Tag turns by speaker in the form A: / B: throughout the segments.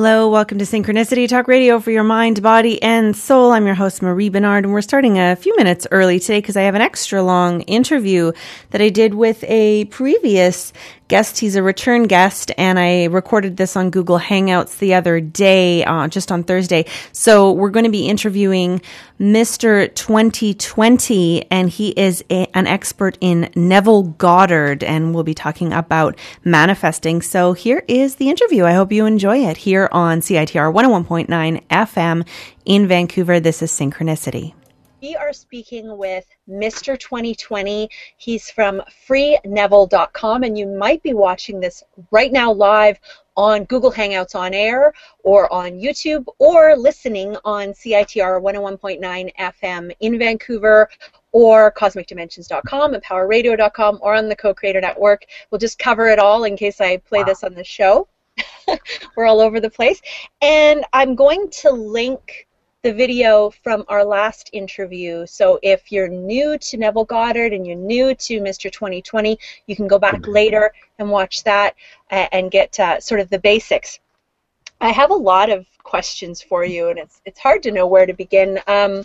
A: Hello, welcome to Synchronicity Talk Radio for your mind, body, and soul. I'm your host, Marie Bernard, and we're starting a few minutes early today because I have an extra long interview that I did with a previous guest. He's a return guest, and I recorded this on Google Hangouts the other day, just on Thursday. So we're going to be interviewing Mr. 2020, and he is an expert in Neville Goddard, and we'll be talking about manifesting. So here is the interview. I hope you enjoy it here on CITR 101.9 FM in Vancouver. This is Synchronicity. We are speaking with Mr. 2020. He's from freeneville.com, and you might be watching this right now live on Google Hangouts on air or on YouTube, or listening on CITR 101.9 FM in Vancouver, or cosmicdimensions.com and powerradio.com, or on the Co-Creator Network. We'll just cover it all in case I play this on the show. We're all over the place. And I'm going to link the video from our last interview. So if you're new to Neville Goddard and you're new to Mr. 2020, you can go back later and watch that and get sort of the basics. I have a lot of questions for you, and it's hard to know where to begin.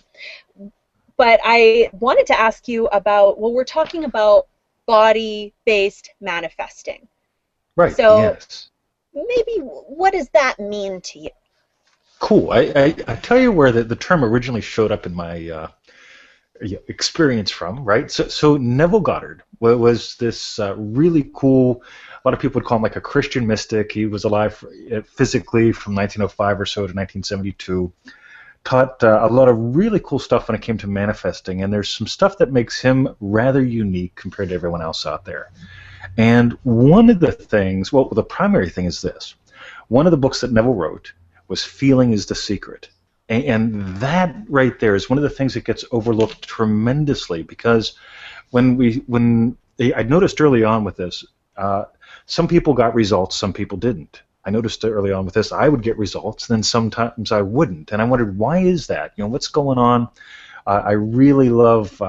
A: But I wanted to ask you about, well, we're talking about body-based manifesting.
B: Right,
A: so
B: yes.
A: Maybe what does that mean to you?
B: Cool. I tell you where the term originally showed up in my experience from, right? So Neville Goddard was this really cool, a lot of people would call him like a Christian mystic. He was alive physically from 1905 or so to 1972. Taught a lot of really cool stuff when it came to manifesting, and there's some stuff that makes him rather unique compared to everyone else out there. And one of the things, well, the primary thing is this. One of the books that Neville wrote was Feeling is the Secret. And that right there is one of the things that gets overlooked tremendously, because when I noticed early on with this, some people got results, some people didn't. I noticed early on with this, I would get results, then sometimes I wouldn't. And I wondered, why is that? You know, what's going on? I really love,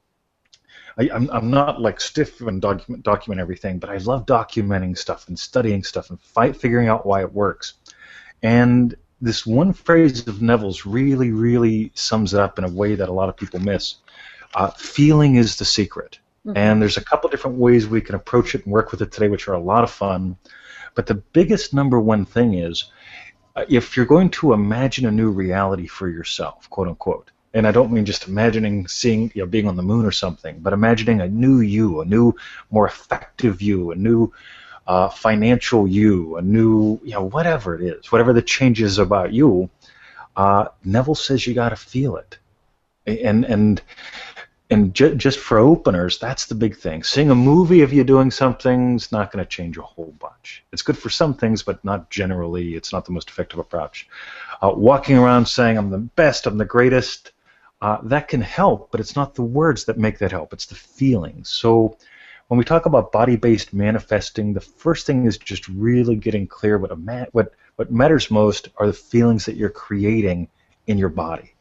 B: I'm not like stiff and document everything, but I love documenting stuff and studying stuff and figuring out why it works. And this one phrase of Neville's really, really sums it up in a way that a lot of people miss. Feeling is the secret. Mm-hmm. And there's a couple different ways we can approach it and work with it today, which are a lot of fun. But the biggest number one thing is, if you're going to imagine a new reality for yourself, quote unquote, and I don't mean just imagining being on the moon or something, but imagining a new you, a new, more effective you, a new financial you, a new, whatever it is, whatever the changes about you, Neville says you got to feel it. And just for openers, that's the big thing. Seeing a movie of you doing something is not going to change a whole bunch. It's good for some things, but not generally. It's not the most effective approach. Walking around saying, I'm the best, I'm the greatest, that can help, but it's not the words that make that help. It's the feelings. So when we talk about body-based manifesting, the first thing is just really getting clear what matters most are the feelings that you're creating in your body.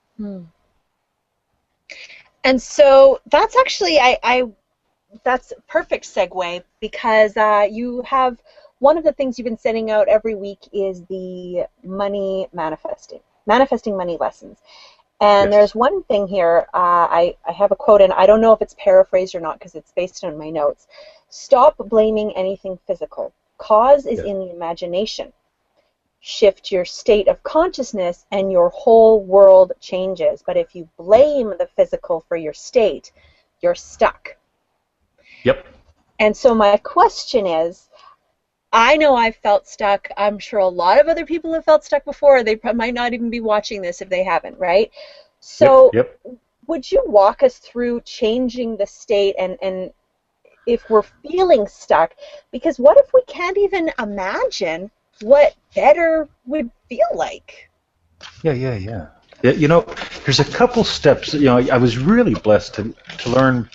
A: And so that's actually, that's a perfect segue, because you have, one of the things you've been sending out every week is the money manifesting money lessons. And
B: Yes.
A: There's one thing here, I have a quote, and I don't know if it's paraphrased or not because it's based on my notes. Stop blaming anything physical. Cause is in the imagination. Shift your state of consciousness and your whole world changes. But if you blame the physical for your state, you're stuck.
B: Yep.
A: And so my question is, I know I've felt stuck. I'm sure a lot of other people have felt stuck before. They might not even be watching this if they haven't, right? So
B: Yep.
A: Would you walk us through changing the state and if we're feeling stuck? Because what if we can't even imagine what better would feel like?
B: Yeah. There's a couple steps. I was really blessed to learn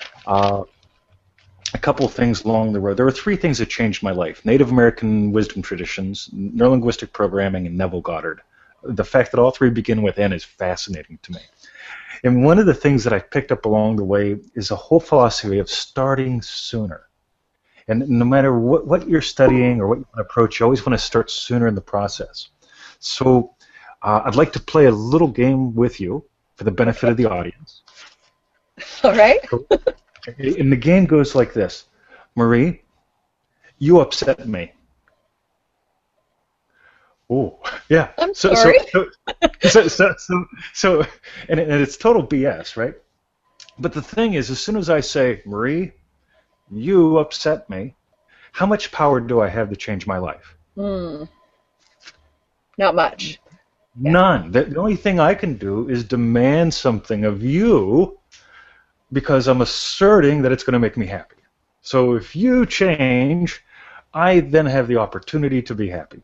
B: a couple of things along the road. There were three things that changed my life: Native American wisdom traditions, neurolinguistic programming, and Neville Goddard. The fact that all three begin with N is fascinating to me. And one of the things that I picked up along the way is a whole philosophy of starting sooner. And no matter what you're studying or what you want to approach, you always want to start sooner in the process. So I'd like to play a little game with you for the benefit of the audience.
C: All right.
B: And the game goes like this. Marie, you upset me. Oh, yeah.
C: I'm sorry.
B: So and it's total BS, right? But the thing is, as soon as I say, Marie, you upset me, how much power do I have to change my life?
C: Not much.
B: None. The only thing I can do is demand something of you because I'm asserting that it's going to make me happy. So if you change, I then have the opportunity to be happy.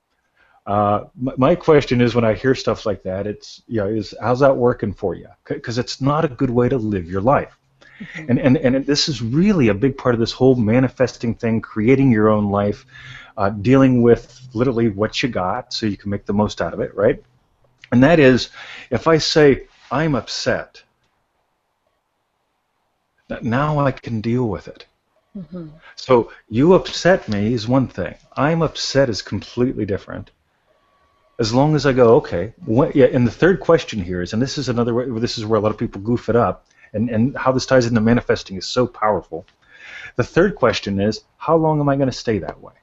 B: My question is, when I hear stuff like that, it's how's that working for you? Because it's not a good way to live your life. Mm-hmm. And this is really a big part of this whole manifesting thing, creating your own life, dealing with literally what you got so you can make the most out of it, right? And that is, if I say, I'm upset, now I can deal with it. Mm-hmm. So you upset me is one thing. I'm upset is completely different. As long as I go, okay, and the third question here is, and this is another way, this is where a lot of people goof it up, and how this ties into manifesting is so powerful. The third question is, how long am I going to stay that way?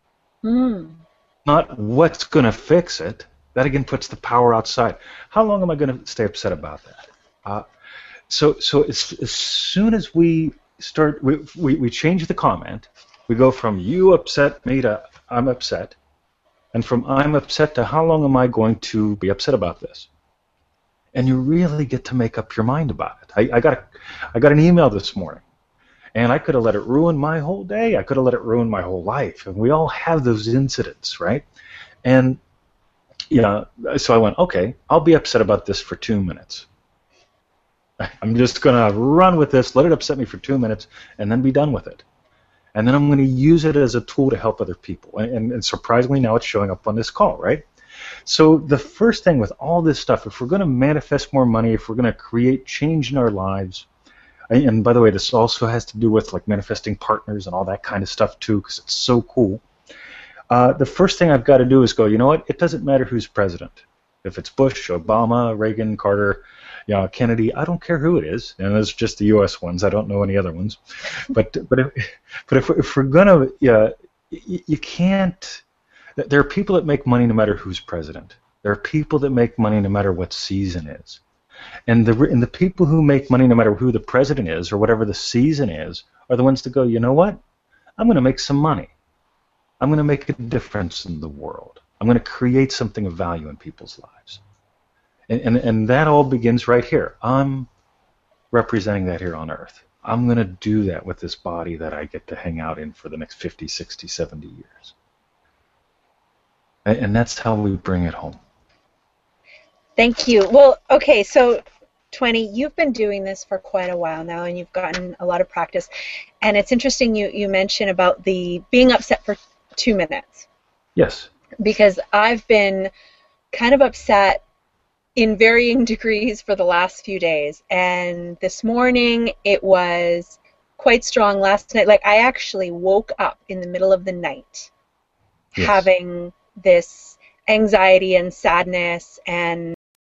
B: Not what's going to fix it. That again puts the power outside. How long am I going to stay upset about that? So as soon as we start, we change the comment. We go from you upset me to I'm upset, and from I'm upset to how long am I going to be upset about this? And you really get to make up your mind about it. I got an email this morning, and I could have let it ruin my whole day. I could have let it ruin my whole life. And we all have those incidents, right? And so I went, okay, I'll be upset about this for 2 minutes. I'm just going to run with this, let it upset me for 2 minutes, and then be done with it. And then I'm going to use it as a tool to help other people. And surprisingly, now it's showing up on this call, right? So the first thing with all this stuff, if we're going to manifest more money, if we're going to create change in our lives, and by the way, this also has to do with like manifesting partners and all that kind of stuff too, because it's so cool. The first thing I've got to do is go, you know what? It doesn't matter who's president. If it's Bush, Obama, Reagan, Carter, Kennedy, I don't care who it is, and those are just the U.S. ones. I don't know any other ones. But if we're gonna, you can't. There are people that make money no matter who's president. There are people that make money no matter what season is, and the people who make money no matter who the president is or whatever the season is are the ones that go, you know what? I'm going to make some money. I'm going to make a difference in the world. I'm going to create something of value in people's lives. And that all begins right here. I'm representing that here on Earth. I'm going to do that with this body that I get to hang out in for the next 50, 60, 70 years. And that's how we bring it home.
C: Thank you. Well, okay, so 20, you've been doing this for quite a while now, and you've gotten a lot of practice. And it's interesting you mentioned about the being upset for 2 minutes.
B: Yes. Because
C: I've been kind of upset in varying degrees for the last few days. And this morning it was quite strong. Last night, like I actually woke up in the middle of the night having this anxiety and sadness and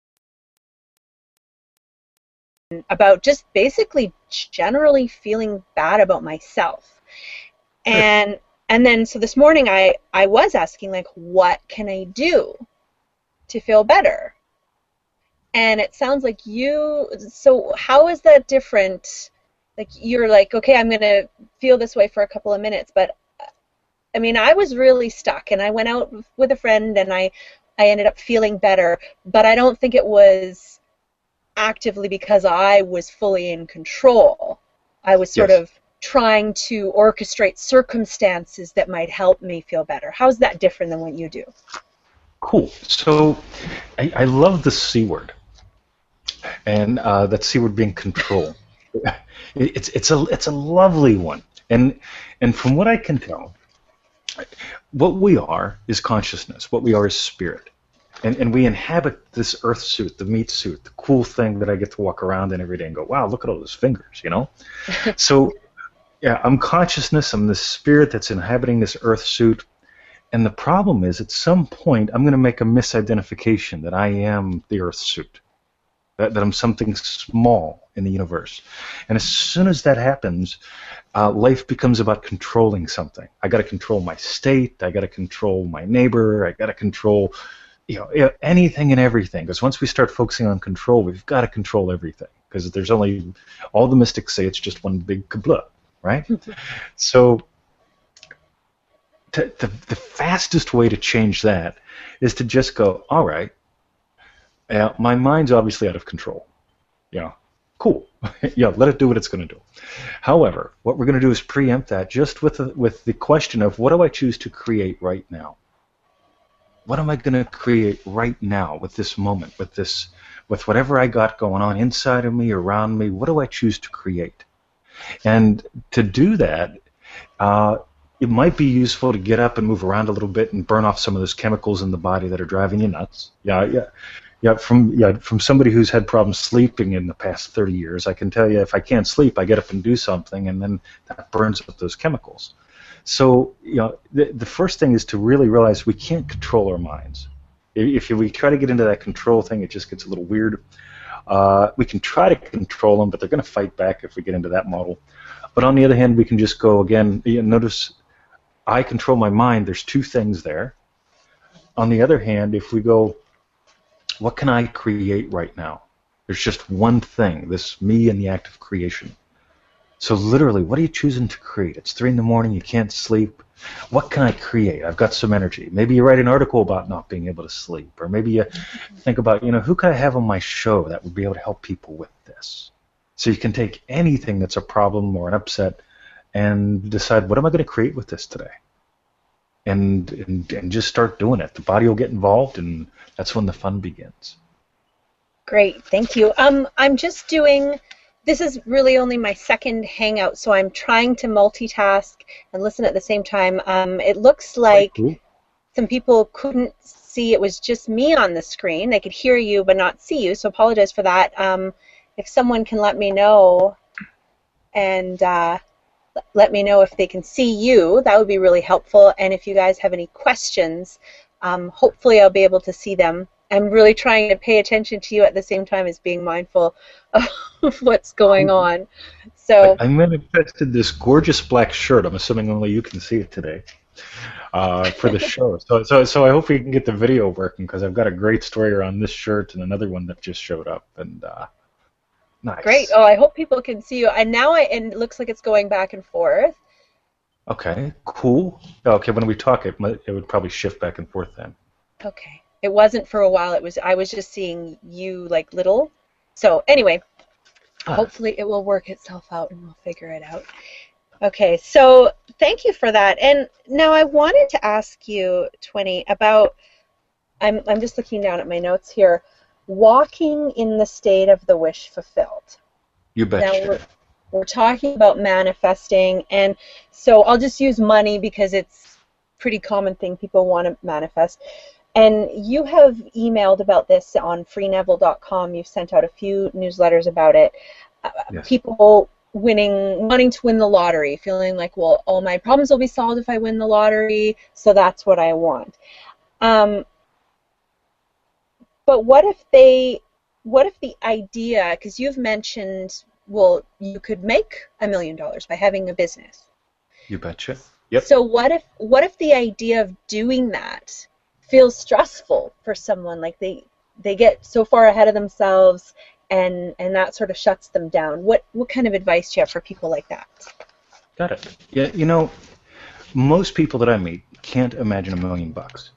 C: about just basically generally feeling bad about myself. And then so this morning I was asking, like, what can I do to feel better? And it sounds like so how is that different? Like you're like, okay, I'm going to feel this way for a couple of minutes, but I mean, I was really stuck, and I went out with a friend, and I ended up feeling better, but I don't think it was actively because I was fully in control. I was sort of trying to orchestrate circumstances that might help me feel better. How's that different than what you do?
B: Cool. So I love the C word, and that C word being control. It's a lovely one, and from what I can tell, what we are is consciousness. What we are is spirit. And we inhabit this earth suit, the meat suit, the cool thing that I get to walk around in every day and go, wow, look at all those fingers, you know? So Yeah, I'm consciousness. I'm the spirit that's inhabiting this earth suit. And the problem is, at some point, I'm going to make a misidentification that I am the earth suit, that I'm something small in the universe. And as soon as that happens, life becomes about controlling something. I got to control my state. I got to control my neighbor. I got to control, anything and everything. Because once we start focusing on control, we've got to control everything. Because there's only, all the mystics say it's just one big kabla, right? So the fastest way to change that is to just go, all right, my mind's obviously out of control. Yeah, cool. Yeah, let it do what it's going to do. However, what we're going to do is preempt that just with the question of, what do I choose to create right now? What am I going to create right now with this moment, with whatever I got going on inside of me, around me? What do I choose to create? And to do that, it might be useful to get up and move around a little bit and burn off some of those chemicals in the body that are driving you nuts. Yeah. From somebody who's had problems sleeping in the past 30 years, I can tell you, if I can't sleep, I get up and do something, and then that burns up those chemicals. So, the first thing is to really realize we can't control our minds. If we try to get into that control thing, it just gets a little weird. We can try to control them, but they're going to fight back if we get into that model. But on the other hand, we can just go again. Notice I control my mind. There's two things there. On the other hand, if we go, what can I create right now? There's just one thing, this me in the act of creation. So literally, what are you choosing to create? It's 3 a.m, you can't sleep. What can I create? I've got some energy. Maybe you write an article about not being able to sleep, or maybe you think about, who can I have on my show that would be able to help people with this? So you can take anything that's a problem or an upset and decide, what am I going to create with this today? And just start doing it. The body will get involved, and that's when the fun begins.
C: Great, thank you. I'm just doing, this is really only my second hangout, so I'm trying to multitask and listen at the same time. It looks like some people couldn't see, it was just me on the screen. They could hear you but not see you, so apologize for that. If someone can let me know and let me know if they can see you, that would be really helpful. And if you guys have any questions, hopefully I'll be able to see them. I'm really trying to pay attention to you at the same time as being mindful of what's going on. So
B: I manifested this gorgeous black shirt. I'm assuming only you can see it today for the show. So I hope we can get the video working, because I've got a great story around this shirt and another one that just showed up. And nice.
C: Great. Oh, I hope people can see you. And now and it looks like it's going back and forth.
B: Okay, cool. Okay, when we talk, it would probably shift back and forth then.
C: Okay. It wasn't for a while. I was just seeing you like little. So anyway, hopefully it will work itself out and we'll figure it out. Okay, so thank you for that. And now I wanted to ask you, Twinny, about, I'm just looking down at my notes here, walking in the state of the wish fulfilled.
B: You betcha.
C: Now we're talking about manifesting, and so I'll just use money because it's a pretty common thing people want to manifest. And you have emailed about this on freeneville.com. You've sent out a few newsletters about it.
B: Yes.
C: People wanting to win the lottery, feeling like, well, all my problems will be solved if I win the lottery, so that's what I want. But what if the idea, because you've mentioned, well, you could make $1 million by having a business.
B: You betcha. Yep.
C: So what if the idea of doing that feels stressful for someone, like they get so far ahead of themselves and that sort of shuts them down? What kind of advice do you have for people like that?
B: Got it. Yeah, most people that I meet can't imagine $1 million.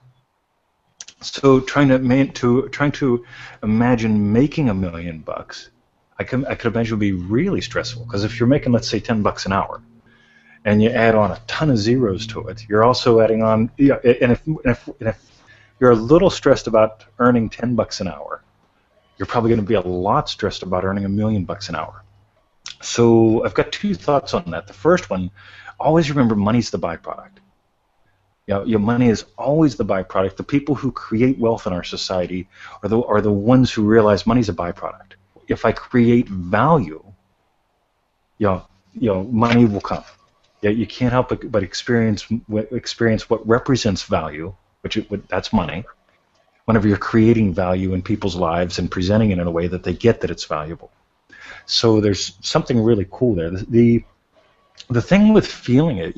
B: So trying to imagine making $1 million, I could imagine would be really stressful, because if you're making, let's say, $10 an hour, and you add on a ton of zeros to it, you're also adding on. And if you're a little stressed about earning $10 an hour, you're probably going to be a lot stressed about earning $1 million an hour. So I've got two thoughts on that. The first one, always remember, money's the byproduct. Your money is always the byproduct. The people who create wealth in our society are the ones who realize money's a byproduct. If I create value, money will come. Yeah, you can't help but experience what represents value, that's money. Whenever you're creating value in people's lives and presenting it in a way that they get that it's valuable. So there's something really cool there. The thing with feeling it,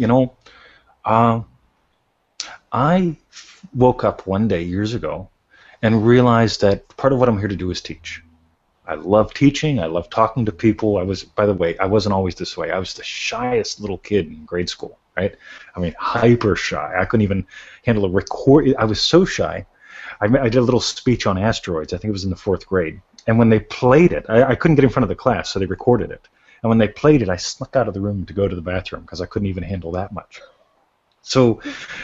B: I woke up one day years ago and realized that part of what I'm here to do is teach. I love teaching. I love talking to people. By the way, I wasn't always this way. I was the shyest little kid in grade school, right? I mean, hyper shy. I couldn't even handle a record. I was so shy. I did a little speech on asteroids. I think it was in the 4th grade. And when they played it, I couldn't get in front of the class, so they recorded it. And when they played it, I snuck out of the room to go to the bathroom because I couldn't even handle that much. So,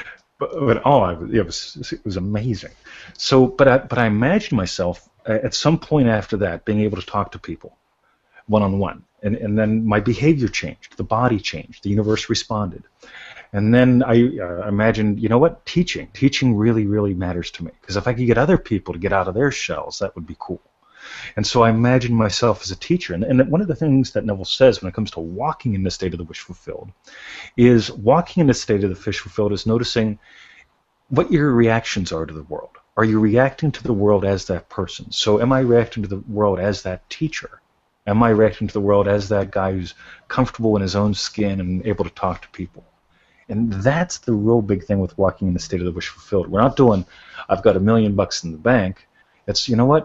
B: it was amazing. So, but I imagined myself at some point after that being able to talk to people one-on-one. And then my behavior changed. The body changed. The universe responded. And then I imagined, teaching really, really matters to me. Because if I could get other people to get out of their shells, that would be cool. And so I imagined myself as a teacher. And one of the things that Neville says when it comes to walking in the state of the wish fulfilled is walking in the state of the wish fulfilled is noticing what your reactions are to the world. Are you reacting to the world as that person? So am I reacting to the world as that teacher? Am I reacting to the world as that guy who's comfortable in his own skin and able to talk to people? And that's the real big thing with walking in the state of the wish fulfilled. We're not doing, I've got $1 million in the bank. It's,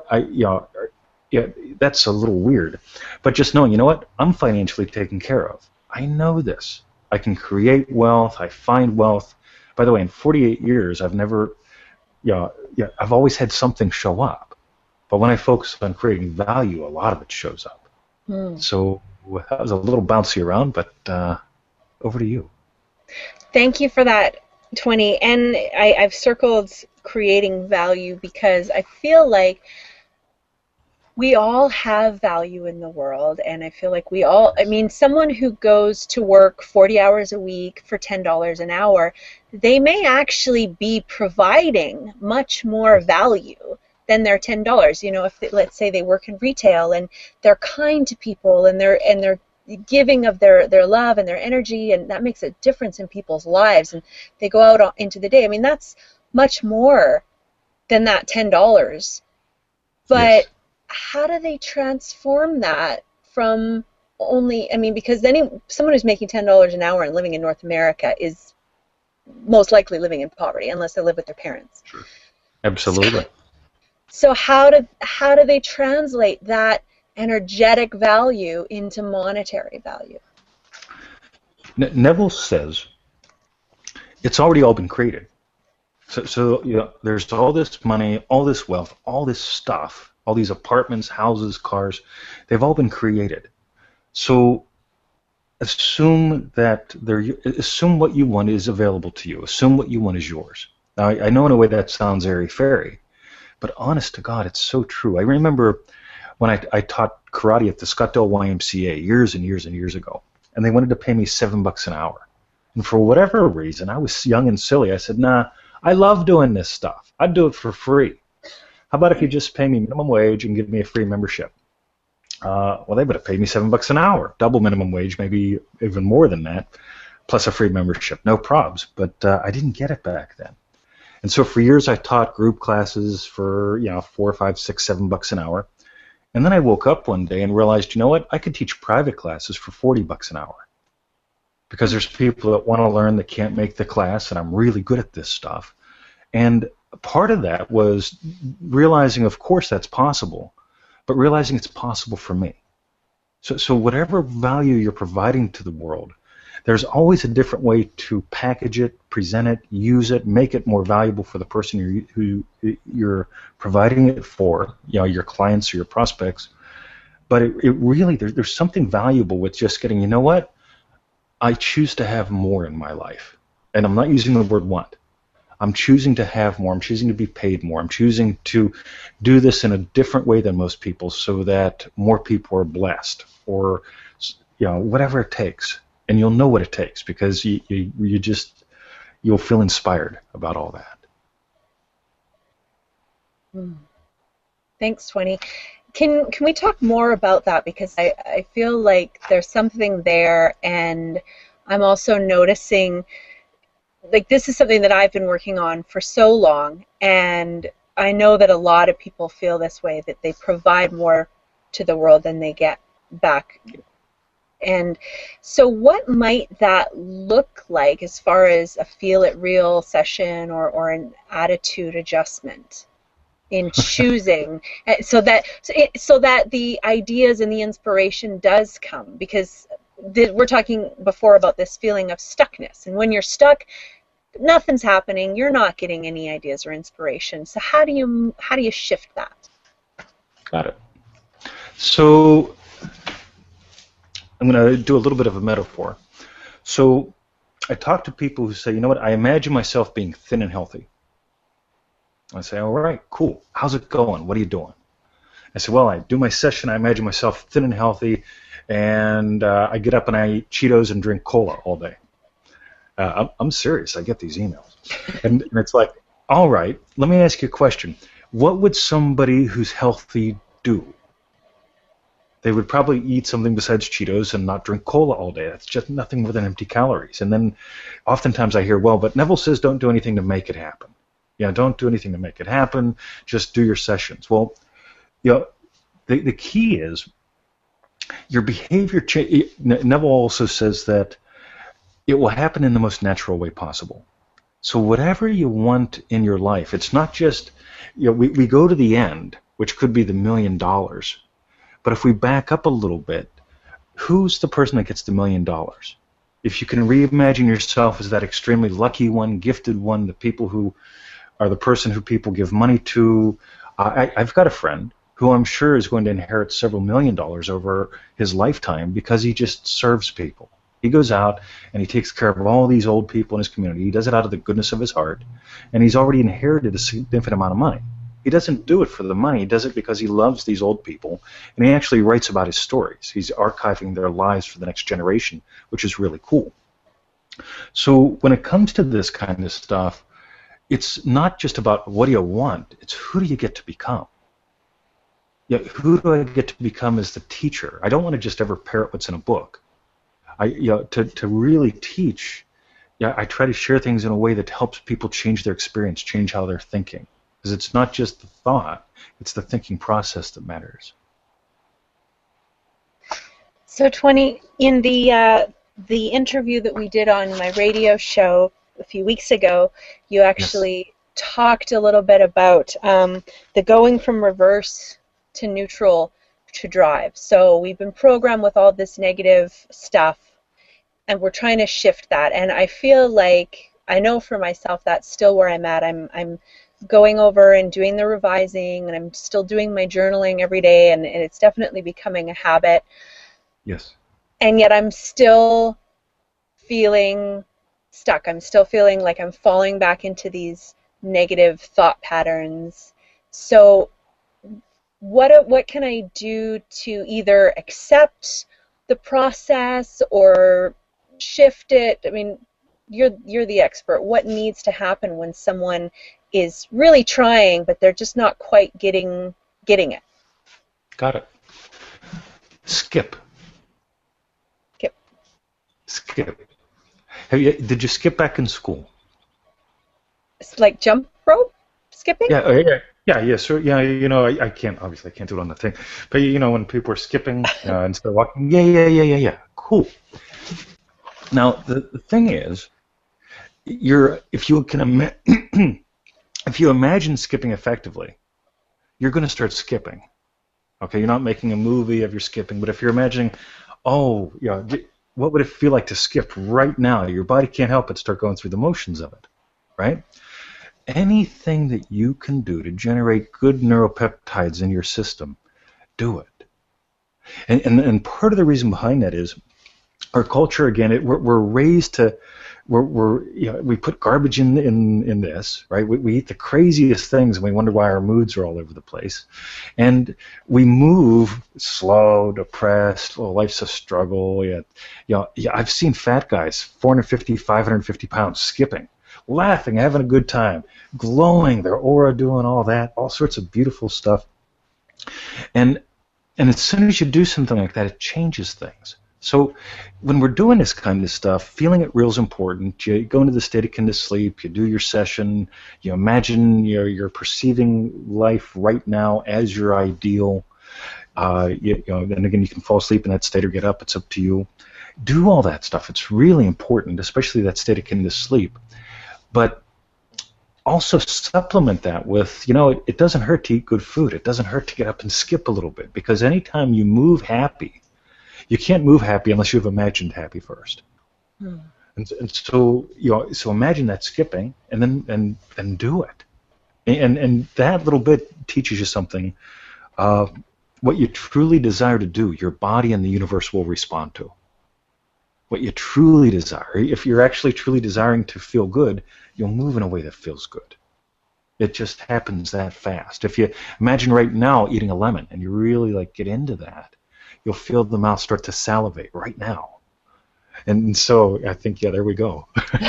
B: that's a little weird. But just knowing, I'm financially taken care of. I know this. I can create wealth. I find wealth. By the way, in 48 years, I've never, I've always had something show up. But when I focus on creating value, a lot of it shows up. So that was a little bouncy around, but over to you.
C: Thank you for that, 20. And I've circled creating value because I feel like we all have value in the world, and I feel like someone who goes to work 40 hours a week for $10 an hour, they may actually be providing much more value than their $10. If let's say they work in retail and they're kind to people and they're giving of their love and their energy, and that makes a difference in people's lives, and they go out into the day. I mean, that's much more than that $10. But yes. How do they transform that from because someone who's making $10 an hour and living in North America is most likely living in poverty unless they live with their parents.
B: Sure. Absolutely.
C: So how do they translate that energetic value into monetary value?
B: Neville says it's already all been created. So there's all this money, all this wealth, all this stuff, all these apartments, houses, cars, they've all been created. So assume what you want is available to you. Assume what you want is yours. Now, I know in a way that sounds airy-fairy, but honest to God, it's so true. I remember when I taught karate at the Scottsdale YMCA years and years and years ago, and they wanted to pay me $7 an hour. And for whatever reason, I was young and silly. I said, nah, I love doing this stuff. I'd do it for free. How about if you just pay me minimum wage and give me a free membership? Well, they would have paid me $7 an hour, double minimum wage, maybe even more than that, plus a free membership. No probs, but I didn't get it back then. And so for years I taught group classes for $4, $5, $6, $7 an hour. And then I woke up one day and realized, I could teach private classes for $40 an hour. Because there's people that want to learn that can't make the class, and I'm really good at this stuff. And part of that was realizing, of course, that's possible, but realizing it's possible for me. So whatever value you're providing to the world, there's always a different way to package it, present it, use it, make it more valuable for the person who you're providing it for, your clients or your prospects. But it really, there's something valuable with just getting, I choose to have more in my life. And I'm not using the word want. I'm choosing to have more. I'm choosing to be paid more. I'm choosing to do this in a different way than most people so that more people are blessed, or whatever it takes. And you'll know what it takes because you'll feel inspired about all that.
C: Thanks, 20. Can we talk more about that? Because I feel like there's something there, and I'm also noticing, like, this is something that I've been working on for so long, and I know that a lot of people feel this way, that they provide more to the world than they get back. And so what might that look like as far as a feel it real session or an attitude adjustment in choosing so that the ideas and the inspiration does come? Because we're talking before about this feeling of stuckness, and when you're stuck, nothing's happening, you're not getting any ideas or inspiration. So how do you shift that?
B: Got it. So I'm going to do a little bit of a metaphor. So I talk to people who say, you know what, I imagine myself being thin and healthy. I say, all right, cool. How's it going? What are you doing? I say, well, I do my session, I imagine myself thin and healthy, and I get up and I eat Cheetos and drink cola all day. I'm serious. I get these emails. And it's like, all right, let me ask you a question. What would somebody who's healthy do? They would probably eat something besides Cheetos and not drink cola all day. That's just nothing more than empty calories. And then oftentimes I hear, well, but Neville says don't do anything to make it happen. Yeah, don't do anything to make it happen. Just do your sessions. Well, the key is your behavior change. Neville also says that it will happen in the most natural way possible. So whatever you want in your life, it's not just, we go to the end, which could be the $1 million. But if we back up a little bit, who's the person that gets the $1 million? If you can reimagine yourself as that extremely lucky one, gifted one, the people who are the person who people give money to. I've got a friend who I'm sure is going to inherit several $1 million over his lifetime because he just serves people. He goes out and he takes care of all these old people in his community. He does it out of the goodness of his heart, and he's already inherited a significant amount of money. He doesn't do it for the money. He does it because he loves these old people, and he actually writes about his stories. He's archiving their lives for the next generation, which is really cool. So when it comes to this kind of stuff, it's not just about what do you want, it's who do you get to become. Yeah, who do I get to become as the teacher? I don't want to just ever parrot what's in a book. To really teach, I try to share things in a way that helps people change their experience, change how they're thinking. Because it's not just the thought, it's the thinking process that matters.
C: So, 20, in the interview that we did on my radio show a few weeks ago, you actually talked a little bit about the going from reverse to neutral to drive. So we've been programmed with all this negative stuff, and we're trying to shift that. And I feel like, I know for myself that's still where I'm at. I'm going over and doing the revising, and I'm still doing my journaling every day, and it's definitely becoming a habit.
B: Yes.
C: And yet I'm still feeling stuck. I'm still feeling like I'm falling back into these negative thought patterns. So what can I do to either accept the process or shift it? I mean, you're the expert. What needs to happen when someone is really trying, but they're just not quite getting it?
B: Got it. Skip. Did you skip back in school?
C: It's like jump rope skipping?
B: Yeah. So I can't do it on the thing, but when people are skipping and start walking, yeah, cool. Now the thing is, if you imagine skipping effectively, you're going to start skipping. Okay, you're not making a movie of your skipping, but if you're imagining, what would it feel like to skip right now? Your body can't help but start going through the motions of it, right? Anything that you can do to generate good neuropeptides in your system, do it. And part of the reason behind that is our culture, again, we're raised to, we put garbage in this, right? We eat the craziest things and we wonder why our moods are all over the place. And we move slow, depressed, life's a struggle. I've seen fat guys, 450, 550 pounds, skipping, laughing, having a good time, glowing, their aura doing all that, all sorts of beautiful stuff. And as soon as you do something like that, it changes things. So when we're doing this kind of stuff, feeling it real is important. You go into the state akin to sleep, you do your session, you imagine you're perceiving life right now as your ideal. And again, you can fall asleep in that state or get up. It's up to you. Do all that stuff. It's really important, especially that state akin to sleep. But also supplement that with, it doesn't hurt to eat good food. It doesn't hurt to get up and skip a little bit, because anytime you move happy, you can't move happy unless you've imagined happy first. And so so imagine that skipping, and then do it, and that little bit teaches you something. What you truly desire to do, your body and the universe will respond to. What you truly desire, if you're actually truly desiring to feel good, you'll move in a way that feels good. It just happens that fast. If you imagine right now eating a lemon and you really get into that, you'll feel the mouth start to salivate right now. And so I think, there we go.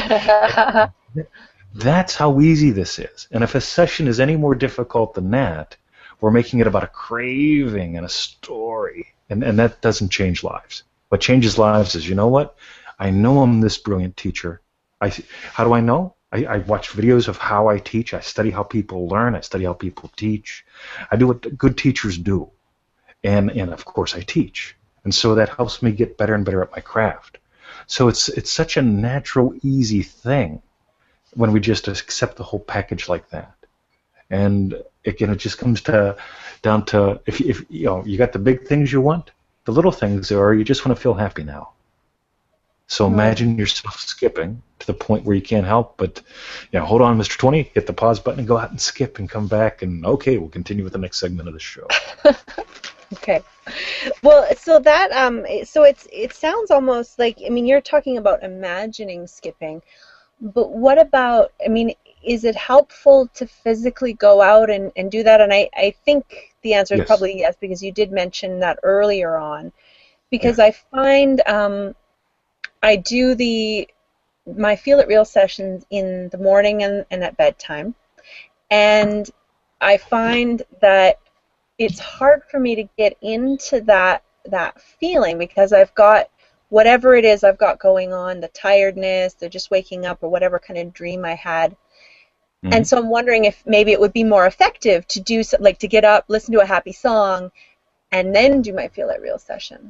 B: That's how easy this is. And if a session is any more difficult than that, we're making it about a craving and a story. And that doesn't change lives. What changes lives is, I know I'm this brilliant teacher. How do I know? I watch videos of how I teach. I study how people learn. I study how people teach. I do what good teachers do. And of course I teach. And so that helps me get better and better at my craft. So it's such a natural, easy thing when we just accept the whole package like that. And again, it just comes down to if you got the big things you want, the little things are you just want to feel happy now. So imagine yourself skipping to the point where you can't help but, hold on, Mr. 20, hit the pause button and go out and skip and come back, and okay, we'll continue with the next segment of the show.
C: Okay. Well, so that it sounds almost like, you're talking about imagining skipping, but what about, is it helpful to physically go out and do that? And I think the answer is probably yes, because you did mention that earlier on. Because I find I do my Feel It Real sessions in the morning and at bedtime. And I find that it's hard for me to get into that feeling, because I've got whatever it is I've got going on, the tiredness, the just waking up, or whatever kind of dream I had. And so I'm wondering if maybe it would be more effective to do to get up, listen to a happy song, and then do my Feel It Real session.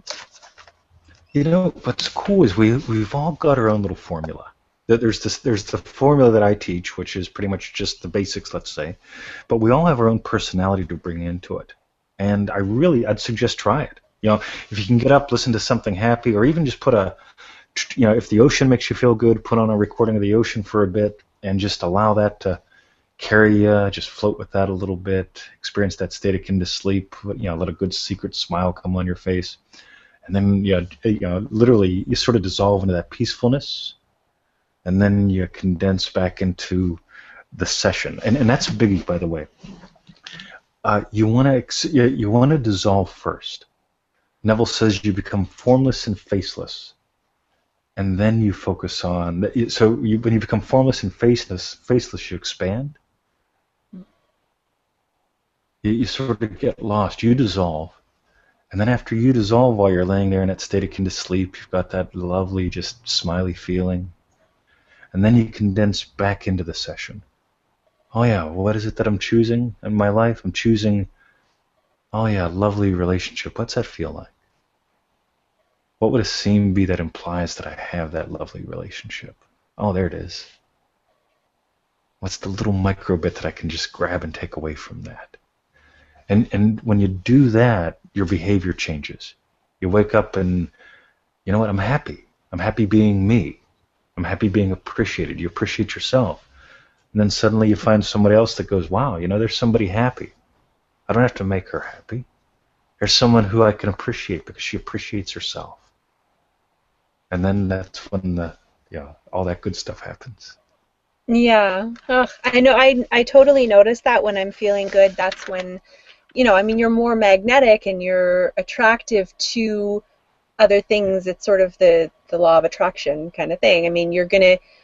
B: What's cool is we've all got our own little formula. There's the formula that I teach, which is pretty much just the basics, let's say, but we all have our own personality to bring into it. And I'd suggest try it. If you can get up, listen to something happy, or even just put if the ocean makes you feel good, put on a recording of the ocean for a bit and just allow that to carry you, just float with that a little bit, experience that state akin to sleep, let a good secret smile come on your face. And then, literally you sort of dissolve into that peacefulness, and then you condense back into the session. And that's a biggie, by the way. You want to dissolve first. Neville says you become formless and faceless, and then you focus on. When you become formless and faceless, you expand. You sort of get lost. You dissolve. And then after you dissolve, while you're laying there in that state akin to sleep, you've got that lovely, just smiley feeling. And then you condense back into the session. Oh yeah, what is it that I'm choosing in my life? I'm choosing, lovely relationship. What's that feel like? What would a scene be that implies that I have that lovely relationship? Oh, there it is. What's the little micro bit that I can just grab and take away from that? And when you do that, your behavior changes. You wake up and, you know what, I'm happy. I'm happy being me. I'm happy being appreciated. You appreciate yourself. And then suddenly you find somebody else that goes, wow, there's somebody happy. I don't have to make her happy. There's someone who I can appreciate because she appreciates herself. And then that's when all that good stuff happens.
C: Yeah. I know. I totally notice that when I'm feeling good, that's when, you're more magnetic and you're attractive to other things. It's sort of the law of attraction kind of thing.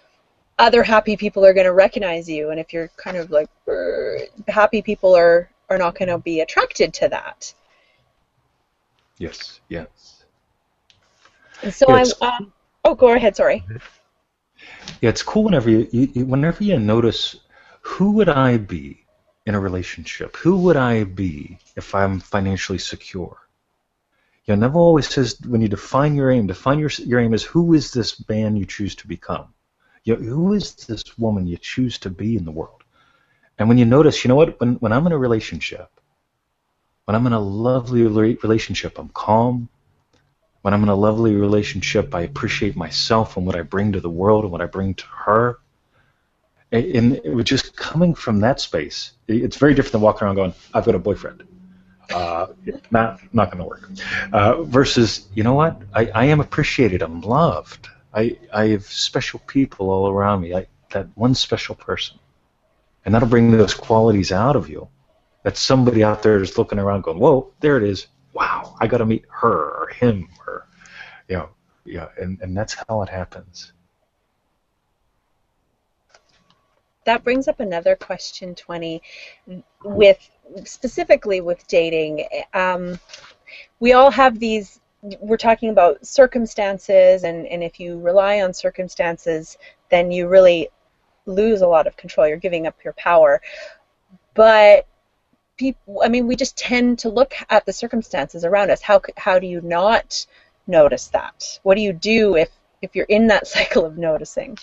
C: Other happy people are going to recognize you, and if you're kind of like, happy people are are not going to be attracted to that.
B: Yes, yes.
C: And so oh, go ahead, sorry.
B: Yeah, it's cool whenever you notice, who would I be in a relationship? Who would I be if I'm financially secure? You know, Neville always says, when you define your aim your aim as, who is this man you choose to become? You know, who is this woman you choose to be in the world? And when you notice, you know what, when I'm in a relationship, when I'm in a lovely relationship, I'm calm. When I'm in a lovely relationship, I appreciate myself and what I bring to the world and what I bring to her. And it was just coming from that space. It's very different than walking around going, I've got a boyfriend. Not going to work. Versus, you know what? I am appreciated. I'm loved. I have special people all around me. That one special person. And that'll bring those qualities out of you. That somebody out there is looking around going, whoa, there it is. Wow, I got to meet her or him, or, you know, yeah, and that's how it happens.
C: That brings up another question, 20, specifically with dating. We all have these, we're talking about circumstances, and if you rely on circumstances, then you really lose a lot of control. You're giving up your power. But people, I mean, we just tend to look at the circumstances around us. How do you not notice that? What do you do if you're in that cycle of noticing?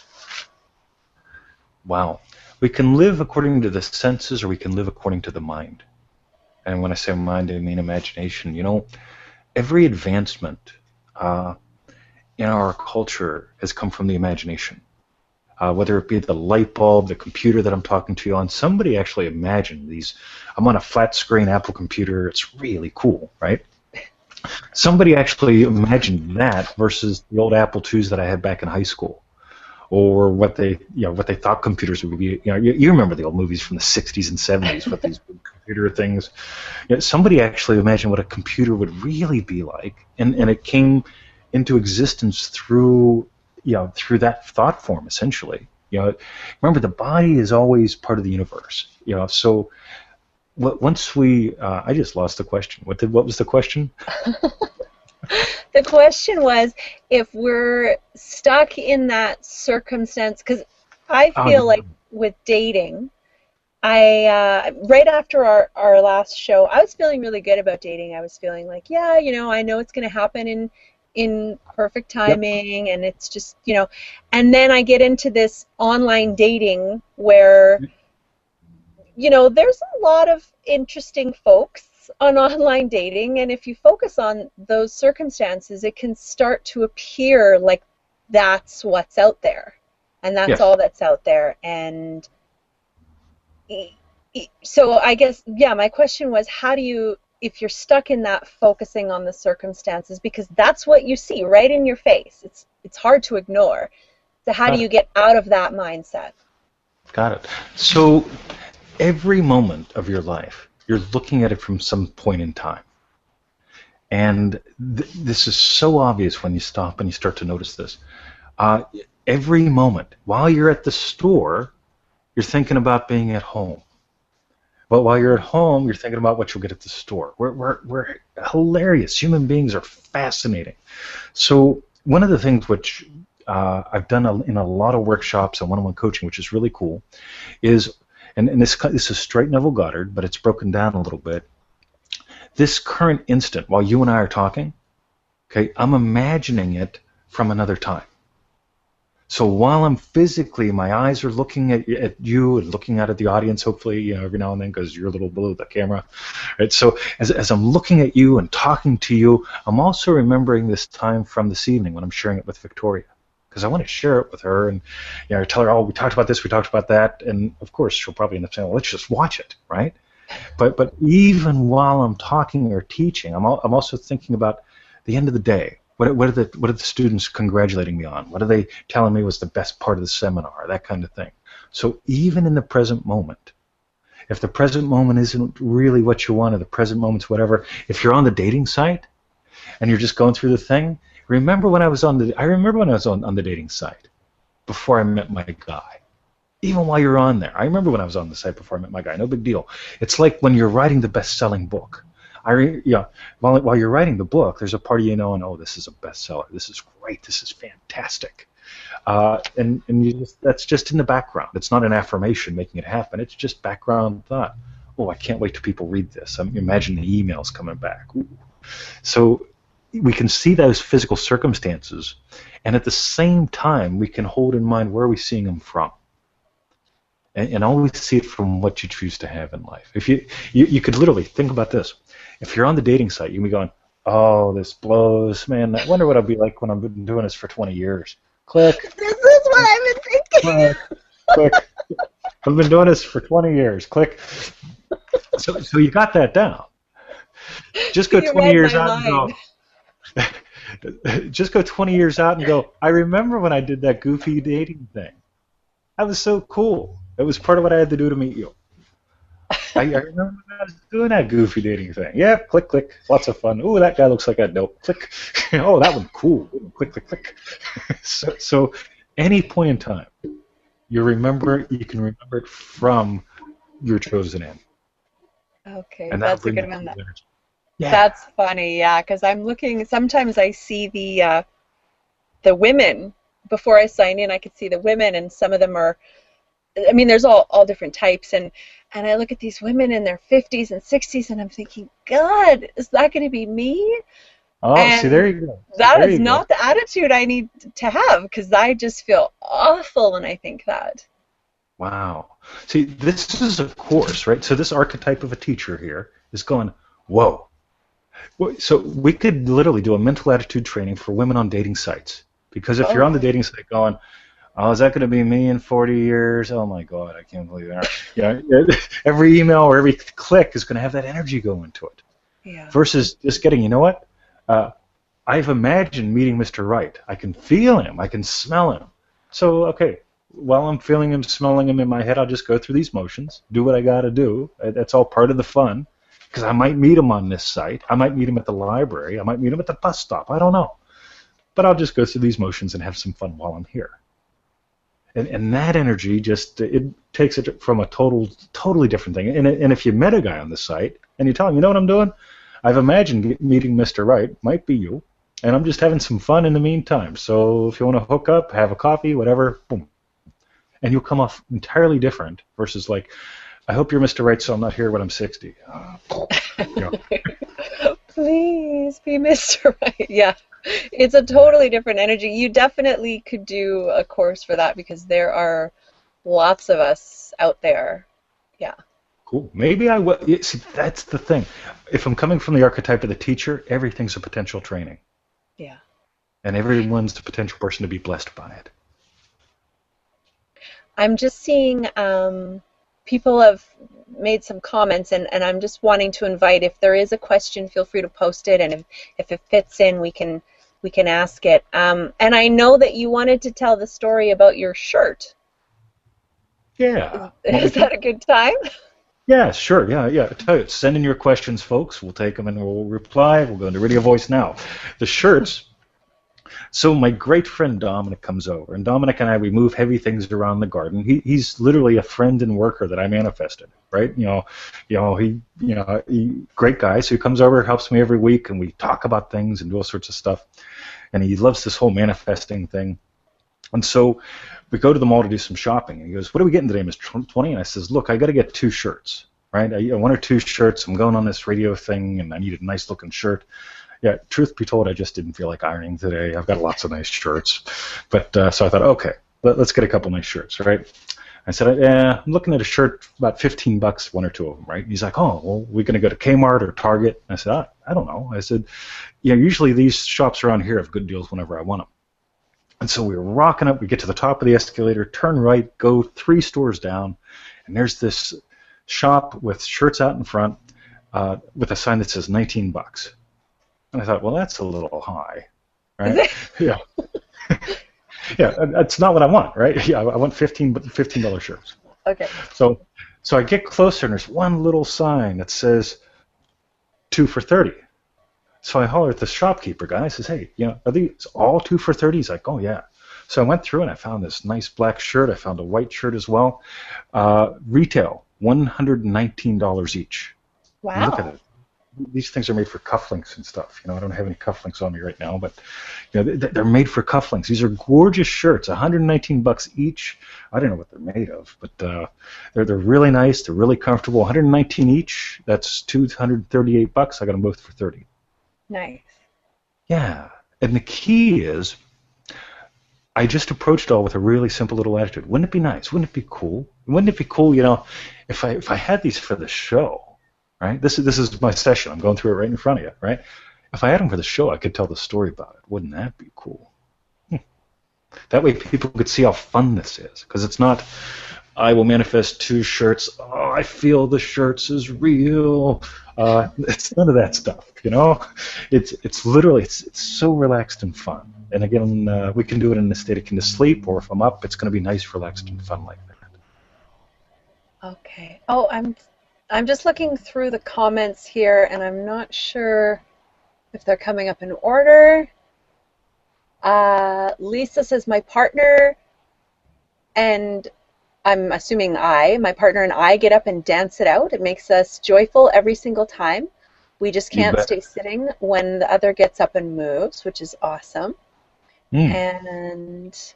B: Wow. We can live according to the senses, or we can live according to the mind. And when I say mind, I mean imagination. You know, every advancement in our culture has come from the imagination. Whether it be the light bulb, the computer that I'm talking to you on, somebody actually imagined these. I'm on a flat screen Apple computer. It's really cool, right? Somebody actually imagined that versus the old Apple IIs that I had back in high school, or what they thought computers would be. You know, you remember the old movies from the 60s and 70s with these big computer things. You know, somebody actually imagined what a computer would really be like, and it came into existence through that thought form, essentially. You know, remember, the body is always part of the universe. You know, so once I just lost the question. What was the question?
C: The question was, if we're stuck in that circumstance, because I feel like with dating, right after our last show, I was feeling really good about dating. I was feeling like, yeah, you know, I know it's going to happen in perfect timing, yep. And it's just, you know, and then I get into this online dating where, you know, there's a lot of interesting folks on online dating, and if you focus on those circumstances, it can start to appear like that's what's out there, and that's yes. all that's out there. And so I guess, yeah, my question was, how do you, if you're stuck in that focusing on the circumstances, because that's what you see right in your face, it's hard to ignore. So how do you get out of that mindset?
B: Got it. So every moment of your life, you're looking at it from some point in time. And this is so obvious when you stop and you start to notice this. Every moment, while you're at the store, you're thinking about being at home. But while you're at home, you're thinking about what you'll get at the store. We're hilarious. Human beings are fascinating. So one of the things which I've done in a lot of workshops and one-on-one coaching, which is really cool, is, and this is straight Neville Goddard, but it's broken down a little bit. This current instant, while you and I are talking, okay, I'm imagining it from another time. So while I'm physically, my eyes are looking at you and looking out at the audience, hopefully, you know, every now and then, because you're a little below the camera. Right? So as I'm looking at you and talking to you, I'm also remembering this time from this evening when I'm sharing it with Victoria, because I want to share it with her and, you know, tell her, oh, we talked about this, we talked about that, and of course she'll probably end up saying, well, let's just watch it, right? But even while I'm talking or teaching, I'm also thinking about the end of the day. What are the students congratulating me on? What are they telling me was the best part of the seminar? That kind of thing. So even in the present moment, if the present moment isn't really what you want, or the present moment's whatever, if you're on the dating site and you're just going through the thing, remember when I was on the dating site before I met my guy. even while you're on there. I remember when I was on the site before I met my guy. No big deal. It's like when you're writing the best-selling book. While you're writing the book, there's a part of you knowing, oh, this is a bestseller. This is great. This is fantastic. And that's just in the background. It's not an affirmation making it happen. It's just background thought. Oh, I can't wait till people read this. Imagine the emails coming back. Ooh. So we can see those physical circumstances, and at the same time, we can hold in mind where are we seeing them from. And always see it from what you choose to have in life. If you could literally think about this. If you're on the dating site, you can be going, oh, this blows, man. I wonder what I'll be like when I've been doing this for 20 years. Click.
C: This is what I've been thinking.
B: Click. I've been doing this for 20 years. Click. So you got that down. Just go 20 years out and go. Just go 20 years out and go, I remember when I did that goofy dating thing. That was so cool. It was part of what I had to do to meet you. I remember when I was doing that goofy dating thing. Yeah, click, click. Lots of fun. Ooh, that guy looks like a dope. Click. Oh, that one, cool. Click, click, click. So any point in time, you can remember it from your chosen end.
C: Okay,
B: And
C: that's a good one.
B: Yeah.
C: That's funny, yeah, because I'm looking, sometimes I see the women. Before I sign in, I could see the women, and some of them are, I mean, there's all different types, and I look at these women in their 50s and 60s, and I'm thinking, God, is that going to be me?
B: Oh, and see, there you go.
C: That is not the attitude I need to have, because I just feel awful when I think that.
B: Wow. See, this is a course, right? So this archetype of a teacher here is going, whoa. So we could literally do a mental attitude training for women on dating sites. Because if you're on the dating site going, oh, is that going to be me in 40 years? Oh, my God, I can't believe that. Every email or every click is going to have that energy go into it.
C: Yeah.
B: Versus just getting, you know what? I've imagined meeting Mr. Right. I can feel him. I can smell him. So, okay, while I'm feeling him, smelling him in my head, I'll just go through these motions, do what I got to do. That's all part of the fun. Because I might meet him on this site. I might meet him at the library. I might meet him at the bus stop. I don't know. But I'll just go through these motions and have some fun while I'm here. And that energy just, it takes it from a totally different thing. And if you met a guy on the site and you tell him, you know what I'm doing? I've imagined meeting Mr. Right, might be you, and I'm just having some fun in the meantime. So if you want to hook up, have a coffee, whatever, boom. And you'll come off entirely different versus like, I hope you're Mr. Right so I'm not here when I'm 60.
C: Please be Mr. Right. Yeah. It's a totally different energy. You definitely could do a course for that because there are lots of us out there. Yeah.
B: Cool. Maybe I will. See, that's the thing. If I'm coming from the archetype of the teacher, everything's a potential training.
C: Yeah.
B: And everyone's the potential person to be blessed by it.
C: I'm just seeing people have made some comments, and I'm just wanting to invite, if there is a question, feel free to post it, and if it fits in, we can ask it. And I know that you wanted to tell the story about your shirt.
B: Yeah.
C: Is that a good time?
B: Yeah, sure. Yeah. I tell you, send in your questions, folks. We'll take them and we'll reply. We'll go into Radio Voice now. The shirts. So my great friend Dominic comes over, and Dominic and I, we move heavy things around the garden. He's literally a friend and worker that I manifested, right? He great guy. So he comes over, helps me every week, and we talk about things and do all sorts of stuff. And he loves this whole manifesting thing. And so we go to the mall to do some shopping. And he goes, "What are we getting today, Mr. 20?" And I says, "Look, I got to get 2 shirts, right? One or 2 shirts. I'm going on this radio thing, and I need a nice looking shirt." Yeah, truth be told, I just didn't feel like ironing today. I've got lots of nice shirts. But so I thought, okay, let's get a couple nice shirts, right? I said, I'm looking at a shirt, about $15, 1 or 2 of them, right? And he's like, oh, well, we're going to go to Kmart or Target. And I said, I don't know. I said, usually these shops around here have good deals whenever I want them. And so we were rocking up. We get to the top of the escalator, turn right, go 3 stores down, and there's this shop with shirts out in front with a sign that says $19. And I thought, well, that's a little high, right? Yeah. Yeah, that's not what I want, right? Yeah, I want $15 shirts.
C: Okay.
B: So I get closer, and there's one little sign that says 2 for $30. So I holler at the shopkeeper guy. I says, hey, are these all 2 for $30? He's like, oh, yeah. So I went through and I found this nice black shirt. I found a white shirt as well. Retail, $119 each.
C: Wow.
B: Look at it. These things are made for cufflinks and stuff. I don't have any cufflinks on me right now, but they're made for cufflinks. These are gorgeous shirts, $119 each. I don't know what they're made of, but they're really nice. They're really comfortable. $119 each. That's $238. I got them both for $30.
C: Nice.
B: Yeah, and the key is, I just approached it all with a really simple little attitude. Wouldn't it be nice? Wouldn't it be cool? Wouldn't it be cool, if I had these for the show? Right? This is my session. I'm going through it right in front of you, right? If I had them for the show, I could tell the story about it. Wouldn't that be cool? That way people could see how fun this is. Because it's not, I will manifest 2 shirts. Oh, I feel the shirts is real. It's none of that stuff, It's literally, it's so relaxed and fun. And again, we can do it in a state akin to sleep, or if I'm up, it's going to be nice, relaxed, and fun like that.
C: Okay. Oh, I'm just looking through the comments here, and I'm not sure if they're coming up in order. Lisa says, my partner, and I'm assuming my partner and I get up and dance it out. It makes us joyful every single time. We just can't stay sitting when the other gets up and moves, which is awesome. And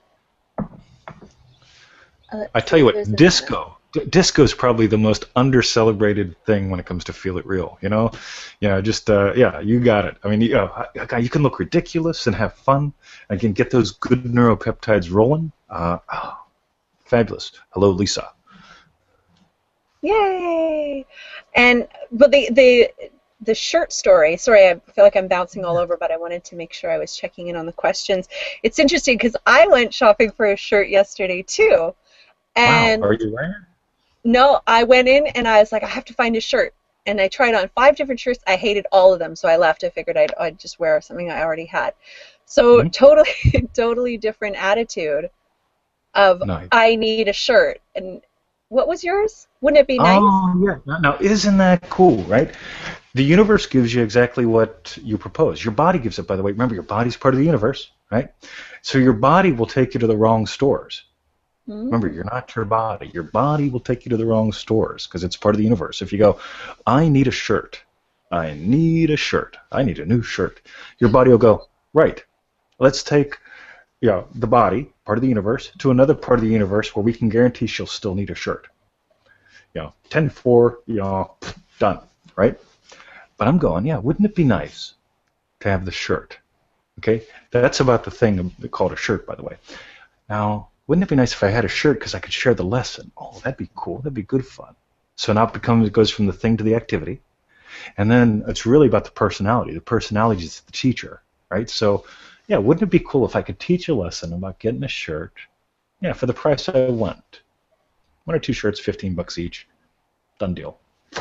B: I tell you what, disco. Disco is probably the most under-celebrated thing when it comes to Feel It Real, you got it. I mean, you can look ridiculous and have fun. I can get those good neuropeptides rolling. Fabulous. Hello, Lisa.
C: Yay! But the shirt story, sorry, I feel like I'm bouncing all over, but I wanted to make sure I was checking in on the questions. It's interesting because I went shopping for a shirt yesterday, too. And
B: wow, are you wearing it?
C: No, I went in and I was like, I have to find a shirt. And I tried on 5 different shirts. I hated all of them, so I left. I figured I'd just wear something I already had. So totally different attitude of nice. I need a shirt. And what was yours? Wouldn't it be nice?
B: Oh, yeah. Now, isn't that cool, right? The universe gives you exactly what you propose. Your body gives it, by the way. Remember, your body's part of the universe, right? So your body will take you to the wrong stores. Remember, you're not your body. Your body will take you to the wrong stores because it's part of the universe. If you go, I need a shirt. I need a shirt. I need a new shirt. Your body will go, right, let's take the body, part of the universe, to another part of the universe where we can guarantee she'll still need a shirt. 10-4, done, right? But I'm going, wouldn't it be nice to have the shirt? Okay? That's about the thing called a shirt, by the way. Now, wouldn't it be nice if I had a shirt because I could share the lesson? Oh, that'd be cool. That'd be good fun. So now it goes from the thing to the activity. And then it's really about the personality. The personality is the teacher, right? So, wouldn't it be cool if I could teach a lesson about getting a shirt, for the price I want? 1 or 2 shirts, $15 each. Done deal.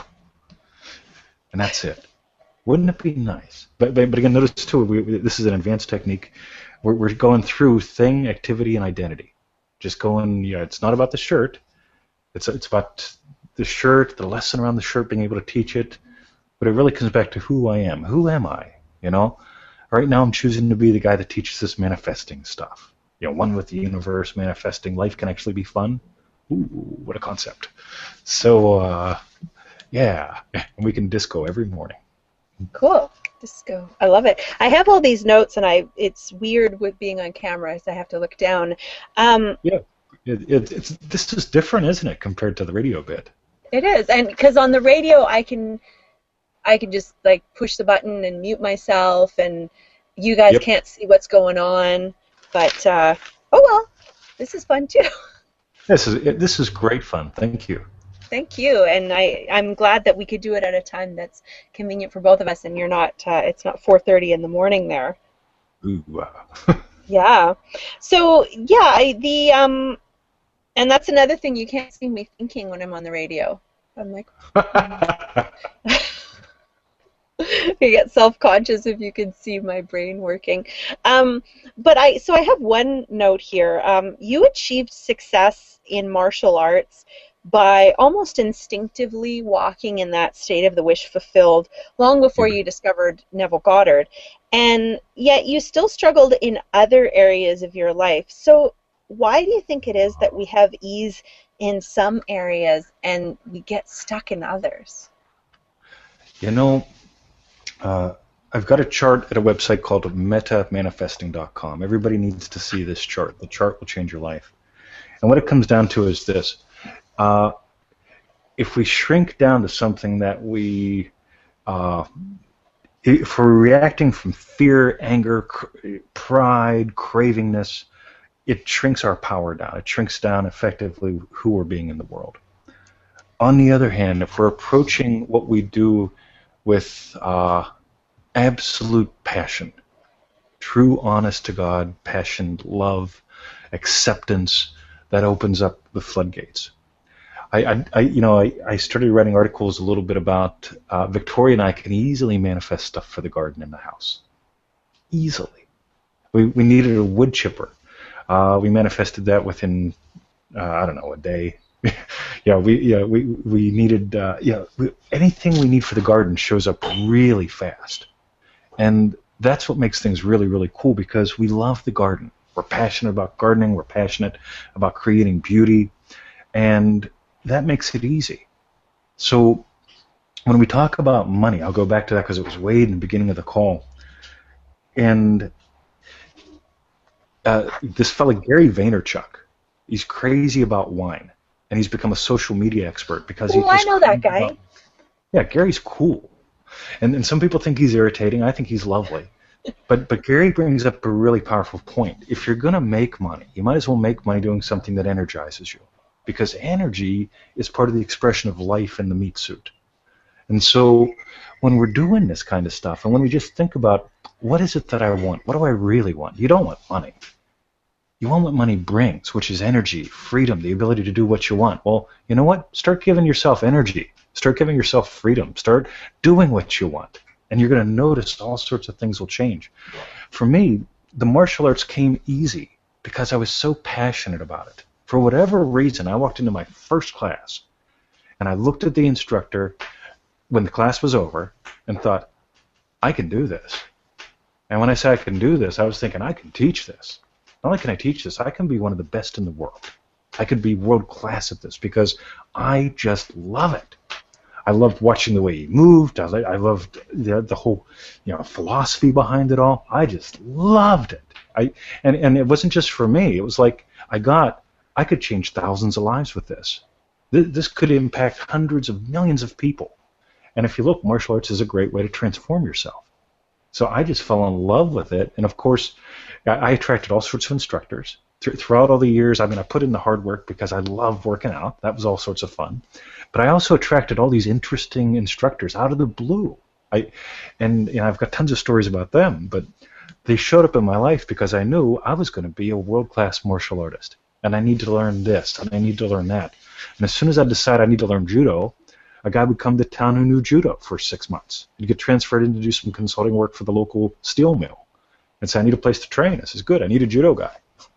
B: And that's it. Wouldn't it be nice? But again, notice too, this is an advanced technique. We're going through thing, activity, and identity. Just going, it's not about the shirt. It's about the shirt, the lesson around the shirt, being able to teach it. But it really comes back to who I am. Who am I? Right now I'm choosing to be the guy that teaches this manifesting stuff. One with the universe, manifesting. Life can actually be fun. Ooh, what a concept. So, and we can disco every morning.
C: Cool. Disco. I love it. I have all these notes, and it's weird with being on camera, so I have to look down.
B: This is different, isn't it, compared to the radio bit?
C: It is, and because on the radio I can just like push the button and mute myself, and you guys can't see what's going on. But oh well, this is fun too.
B: This is great fun. Thank you.
C: Thank you, and I'm glad that we could do it at a time that's convenient for both of us, and you're not. It's not 4:30 in the morning there.
B: Ooh, wow.
C: Yeah. So and that's another thing, you can't see me thinking when I'm on the radio. I'm like, I get self-conscious if you can see my brain working. But I have one note here. You achieved success in martial arts by almost instinctively walking in that state of the wish fulfilled long before you discovered Neville Goddard. and yet you still struggled in other areas of your life. So why do you think it is that we have ease in some areas and we get stuck in others?
B: You know, I've got a chart at a website called metamanifesting.com. Everybody needs to see this chart. The chart will change your life. And what it comes down to is this. If we shrink down to something that if we're reacting from fear, anger, pride, cravingness, it shrinks our power down. It shrinks down effectively who we're being in the world. On the other hand, if we're approaching what we do with absolute passion, true, honest to God, passion, love, acceptance, that opens up the floodgates. I started writing articles a little bit about Victoria and I can easily manifest stuff for the garden in the house. Easily. We needed a wood chipper. We manifested that within a day. We needed anything we need for the garden shows up really fast, and that's what makes things really, really cool because we love the garden. We're passionate about gardening. We're passionate about creating beauty, and that makes it easy. So when we talk about money, I'll go back to that because it was way in the beginning of the call, and this fellow Gary Vaynerchuk, he's crazy about wine. And he's become a social media expert because
C: I know that guy.
B: Yeah, Gary's cool. And some people think he's irritating. I think he's lovely. But Gary brings up a really powerful point. If you're going to make money, you might as well make money doing something that energizes you. Because energy is part of the expression of life in the meat suit. And so when we're doing this kind of stuff, and when we just think about, what is it that I want? What do I really want? You don't want money. You want what money brings, which is energy, freedom, the ability to do what you want. Well, you know what? Start giving yourself energy. Start giving yourself freedom. Start doing what you want. And you're going to notice all sorts of things will change. For me, the martial arts came easy because I was so passionate about it. For whatever reason, I walked into my first class, and I looked at the instructor when the class was over and thought, I can do this. And when I say I can do this, I was thinking, I can teach this. Not only can I teach this, I can be one of the best in the world. I could be world class at this because I just love it. I loved watching the way he moved. I loved the whole philosophy behind it all. I just loved it. And it wasn't just for me. It was like I could change thousands of lives with this. This could impact hundreds of millions of people. And if you look, martial arts is a great way to transform yourself. So I just fell in love with it. And of course, I attracted all sorts of instructors. Throughout all the years, I put in the hard work because I love working out. That was all sorts of fun. But I also attracted all these interesting instructors out of the blue. And I've got tons of stories about them, but they showed up in my life because I knew I was going to be a world-class martial artist. And I need to learn this, and I need to learn that. And as soon as I decided I need to learn judo, a guy would come to town who knew judo for 6 months. He'd get transferred in to do some consulting work for the local steel mill. And say, I need a place to train. I says, good, I need a judo guy.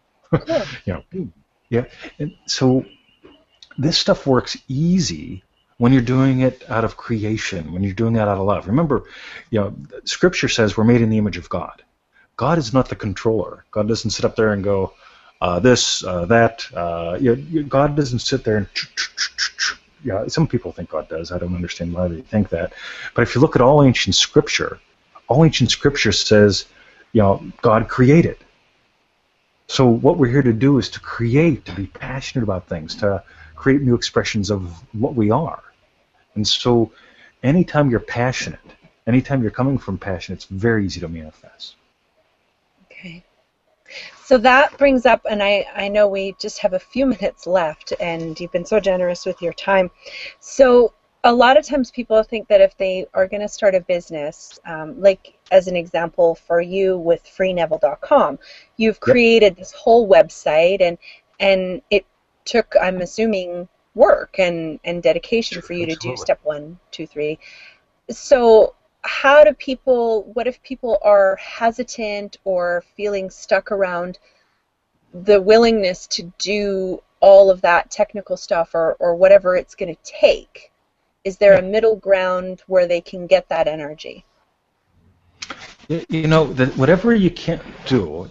B: Yeah. And so this stuff works easy when you're doing it out of creation, when you're doing it out of love. Remember, Scripture says we're made in the image of God. God is not the controller. God doesn't sit up there and go, this, that. God doesn't sit there and some people think God does. I don't understand why they think that. But if you look at all ancient Scripture says, God created. So what we're here to do is to create, to be passionate about things, to create new expressions of what we are. And so anytime you're passionate, anytime you're coming from passion, it's very easy to manifest.
C: Okay. So that brings up, and I know we just have a few minutes left, and you've been so generous with your time. So a lot of times people think that if they are going to start a business, like as an example for you with freeneville.com, you've created this whole website, and it took, I'm assuming, work and dedication for you to do step 1, 2, 3. So what if people are hesitant or feeling stuck around the willingness to do all of that technical stuff or whatever it's going to take? Is there a middle ground where they can get that energy?
B: Whatever you can't do.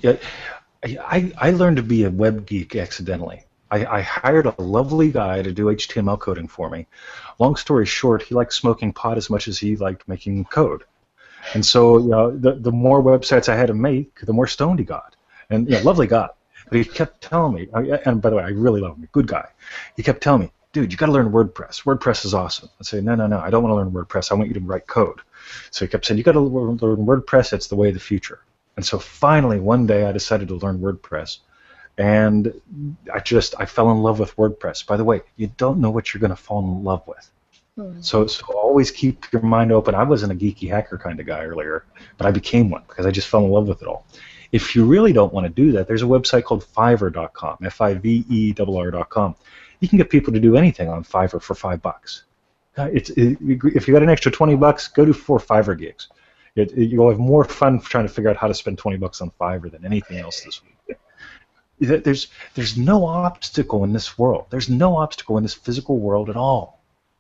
B: I learned to be a web geek accidentally. I hired a lovely guy to do HTML coding for me. Long story short, he liked smoking pot as much as he liked making code. And so, the more websites I had to make, the more stoned he got. And lovely guy. But he kept telling me, and by the way, I really love him, good guy. He kept telling me, dude, you got to learn WordPress. WordPress is awesome. I say, no, I don't want to learn WordPress. I want you to write code. So he kept saying, you got to learn WordPress. It's the way of the future. And so finally, one day, I decided to learn WordPress. And I fell in love with WordPress. By the way, you don't know what you're going to fall in love with. So always keep your mind open. I wasn't a geeky hacker kind of guy earlier, but I became one because I just fell in love with it all. If you really don't want to do that, there's a website called Fiverr.com, Fiverr.com. You can get people to do anything on Fiverr for $5. If you got an extra $20, go do 4 Fiverr gigs. You'll have more fun trying to figure out how to spend $20 on Fiverr than anything else this week. There's no obstacle in this world. There's no obstacle in this physical world at all.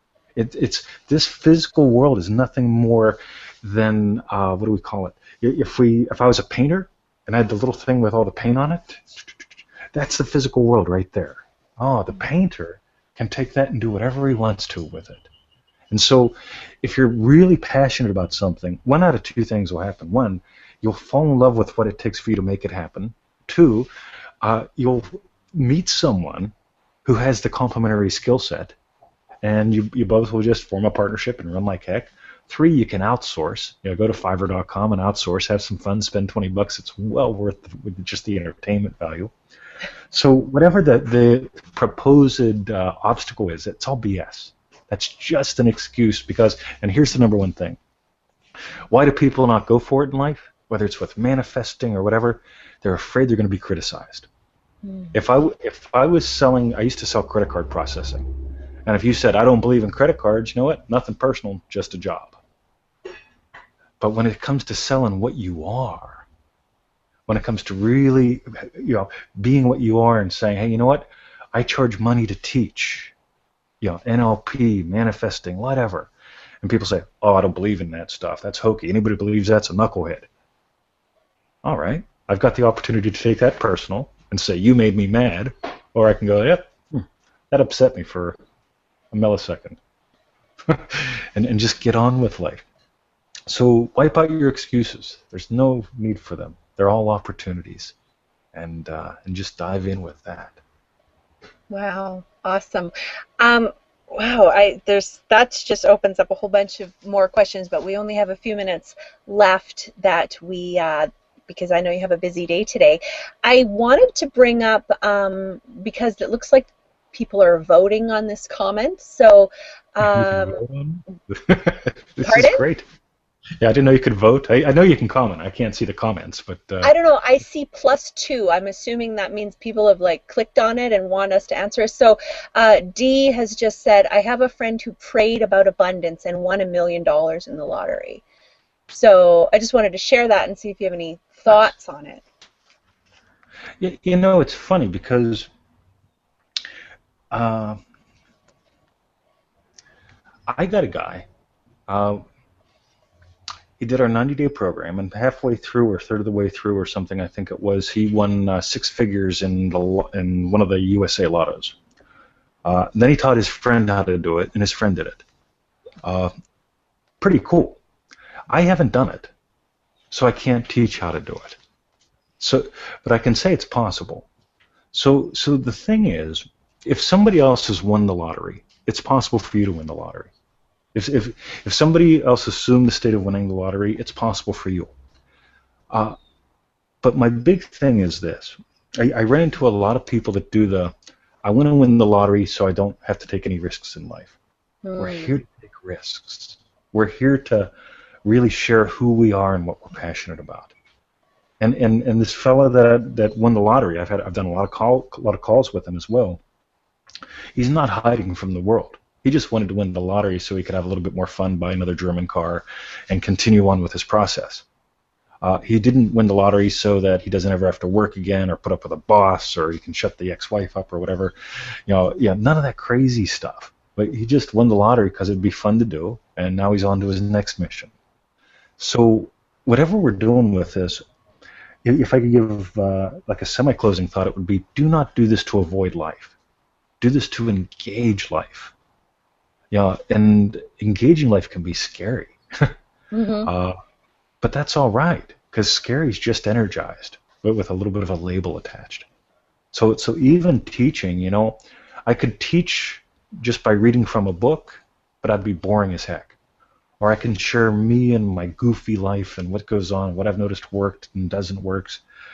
B: This physical world is nothing more than what do we call it? If I was a painter and I had the little thing with all the paint on it, that's the physical world right there. Oh, the painter can take that and do whatever he wants to with it. And so, if you're really passionate about something, one out of two things will happen. One, you'll fall in love with what it takes for you to make it happen. Two, you'll meet someone who has the complementary skill set, and you both will just form a partnership and run like heck. 3, you can outsource. Go to Fiverr.com and outsource, have some fun, spend $20. It's well worth just the entertainment value. So whatever the proposed obstacle is, it's all BS. That's just an excuse because, and here's the number one thing. Why do people not go for it in life? Whether it's with manifesting or whatever, they're afraid they're going to be criticized. If I was selling, I used to sell credit card processing. And if you said, I don't believe in credit cards, you know what? Nothing personal, just a job. But when it comes to selling what you are, when it comes to really, being what you are and saying, hey, you know what? I charge money to teach, NLP, manifesting, whatever. And people say, oh, I don't believe in that stuff. That's hokey. Anybody who believes that's a knucklehead. All right. I've got the opportunity to take that personal and say, you made me mad. Or I can go, yep, that upset me for a millisecond. and just get on with life. So wipe out your excuses. There's no need for them. They're all opportunities. And just dive in with that.
C: Wow, awesome. That just opens up a whole bunch of more questions, but we only have a few minutes left that we because I know you have a busy day today. I wanted to bring up because it looks like people are voting on this comment. So,
B: this
C: pardon?
B: is great. Yeah, I didn't know you could vote. I know you can comment. I can't see the comments, but
C: I don't know. I see +2. I'm assuming that means people have clicked on it and want us to answer. So, D has just said, I have a friend who prayed about abundance and won $1 million in the lottery. So I just wanted to share that and see if you have any thoughts on it.
B: It's funny because I got a guy. He did our 90-day program, and halfway through or third of the way through or something, I think it was, he won 6 figures in one of the USA lottos. Then he taught his friend how to do it, and his friend did it. Pretty cool. I haven't done it, so I can't teach how to do it. But I can say it's possible. So the thing is, if somebody else has won the lottery, it's possible for you to win the lottery. If somebody else assumed the state of winning the lottery, it's possible for you. But my big thing is this. I ran into a lot of people that do I want to win the lottery so I don't have to take any risks in life. We're here to take risks. We're here to really share who we are and what we're passionate about. And this fella that won the lottery, I've done a lot of calls with him as well. He's not hiding from the world. He just wanted to win the lottery so he could have a little bit more fun, buy another German car, and continue on with his process. He didn't win the lottery so that he doesn't ever have to work again or put up with a boss or he can shut the ex-wife up or whatever. None of that crazy stuff. But he just won the lottery because it'd be fun to do, and now he's on to his next mission. So whatever we're doing with this, if I could give like a semi-closing thought, it would be: do not do this to avoid life. Do this to engage life. Yeah, and engaging life can be scary. But that's all right, because scary is just energized, but with a little bit of a label attached. So even teaching, I could teach just by reading from a book, but I'd be boring as heck. Or I can share me and my goofy life and what goes on, what I've noticed worked and doesn't work,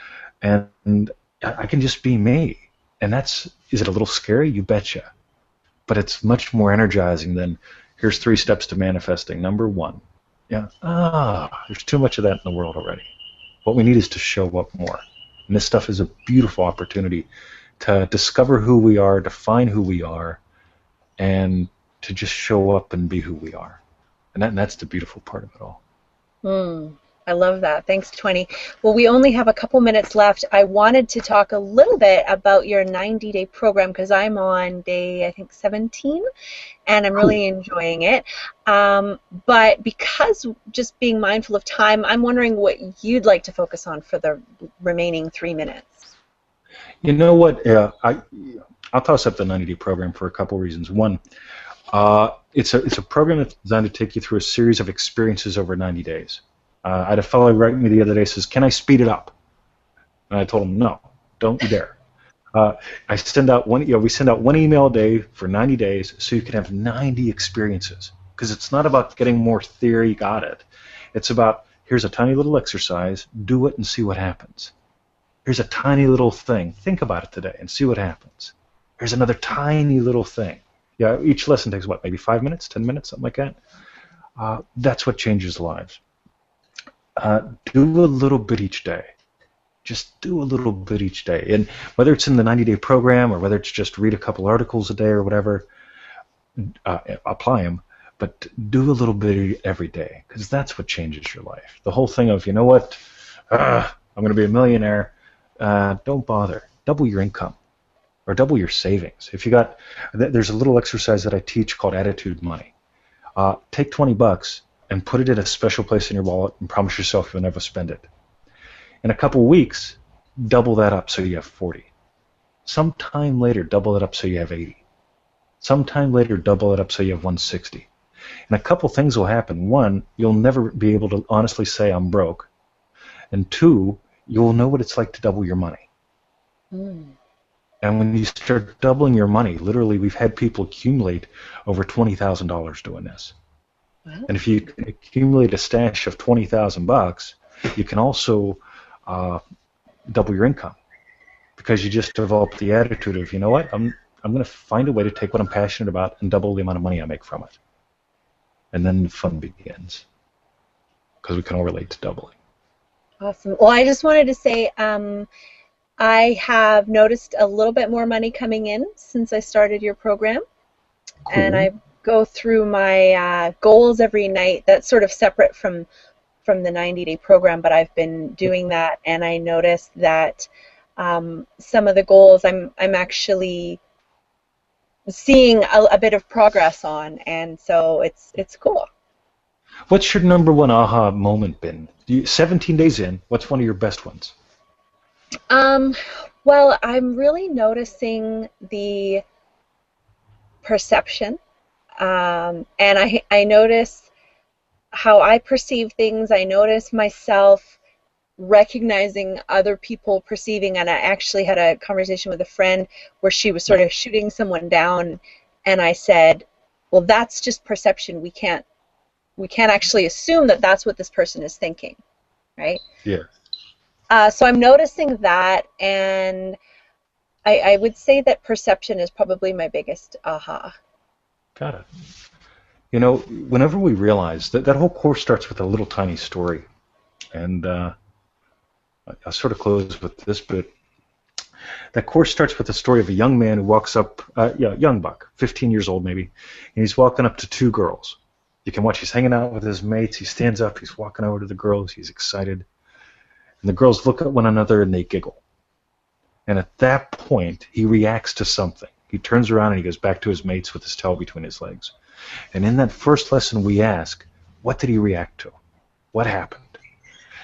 B: and I can just be me. And is it a little scary? You betcha. But it's much more energizing than, here's 3 steps to manifesting. Number 1. Yeah. There's too much of that in the world already. What we need is to show up more. And this stuff is a beautiful opportunity to discover who we are, define who we are, and to just show up and be who we are. And that's the beautiful part of it all.
C: I love that. Thanks, 20. Well, we only have a couple minutes left. I wanted to talk a little bit about your 90-day program because I'm on day, I think, 17, and I'm really enjoying it. But because just being mindful of time, I'm wondering what you'd like to focus on for the remaining 3 minutes.
B: You know what? I'll toss up the 90-day program for a couple reasons. One, it's a program that's designed to take you through a series of experiences over 90 days. I had a fellow write me the other day, says, "Can I speed it up?" And I told him, "No, don't you dare." We send out one email a day for 90 days, so you can have 90 experiences. Because it's not about getting more theory, got it. It's about, here's a tiny little exercise, do it and see what happens. Here's a tiny little thing, think about it today and see what happens. Here's another tiny little thing. Yeah, each lesson takes what, maybe 5 minutes, 10 minutes, something like that. That's what changes lives. Do a little bit each day. Just do a little bit each day. And whether it's in the 90-day program or whether it's just read a couple articles a day or whatever, apply them. But do a little bit every day, because that's what changes your life. The whole thing of, you know what, I'm going to be a millionaire, don't bother. Double your income or double your savings. There's a little exercise that I teach called Attitude Money. Take $20 and put it in a special place in your wallet and promise yourself you'll never spend it. In a couple weeks, double that up so you have 40. Sometime later, double it up so you have 80. Sometime later, double it up so you have 160. And a couple things will happen. One, you'll never be able to honestly say I'm broke. And 2, you'll know what it's like to double your money. And when you start doubling your money, literally we've had people accumulate over $20,000 doing this. Wow. And if you can accumulate a stash of $20,000, you can also double your income, because you just develop the attitude of, you know what, I'm going to find a way to take what I'm passionate about and double the amount of money I make from it. And then the fun begins, because we can all relate to doubling.
C: Awesome. Well, I just wanted to say I have noticed a little bit more money coming in since I started your program. Cool. And I go through my goals every night. That's sort of separate from the 90-day program, but I've been doing that, and I noticed that some of the goals I'm actually seeing a bit of progress on, and so it's cool.
B: What's your number one aha moment been? 17 days in, what's one of your best ones?
C: Well, I'm really noticing the perception, and I notice how I perceive things. I notice myself recognizing other people perceiving, and I actually had a conversation with a friend where she was sort of shooting someone down, and I said, well, that's just perception. We can't actually assume that that's what this person is thinking, right?
B: Yeah.
C: So I'm noticing that, and I would say that perception is probably my biggest aha.
B: Got it. You know, whenever we realize that whole course starts with a little tiny story, and I'll sort of close with this bit. That course starts with the story of a young man who walks up, young buck, 15 years old maybe, and he's walking up to 2 girls. You can watch, he's hanging out with his mates, he stands up, he's walking over to the girls, he's excited. And the girls look at one another and they giggle. And at that point, he reacts to something. He turns around and he goes back to his mates with his tail between his legs. And in that first lesson we ask, what did he react to? What happened?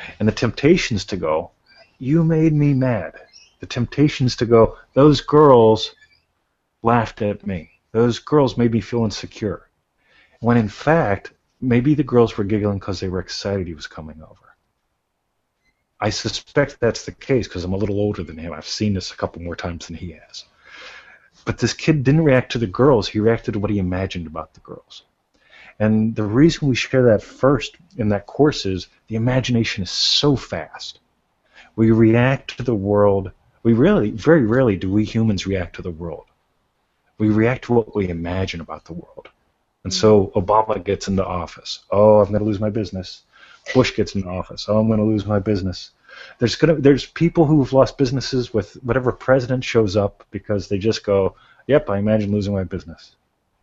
B: And the temptations to go, you made me mad. The temptations to go, those girls laughed at me. Those girls made me feel insecure. When in fact, maybe the girls were giggling because they were excited he was coming over. I suspect that's the case because I'm a little older than him. I've seen this a couple more times than he has. But this kid didn't react to the girls. He reacted to what he imagined about the girls. And the reason we share that first in that course is the imagination is so fast. We react to the world. Very rarely do we humans react to the world. We react to what we imagine about the world. And so Obama gets into office. Oh, I'm going to lose my business. Bush gets into office. Oh, I'm going to lose my business. There's people who've lost businesses with whatever president shows up because they just go, yep, I imagine losing my business.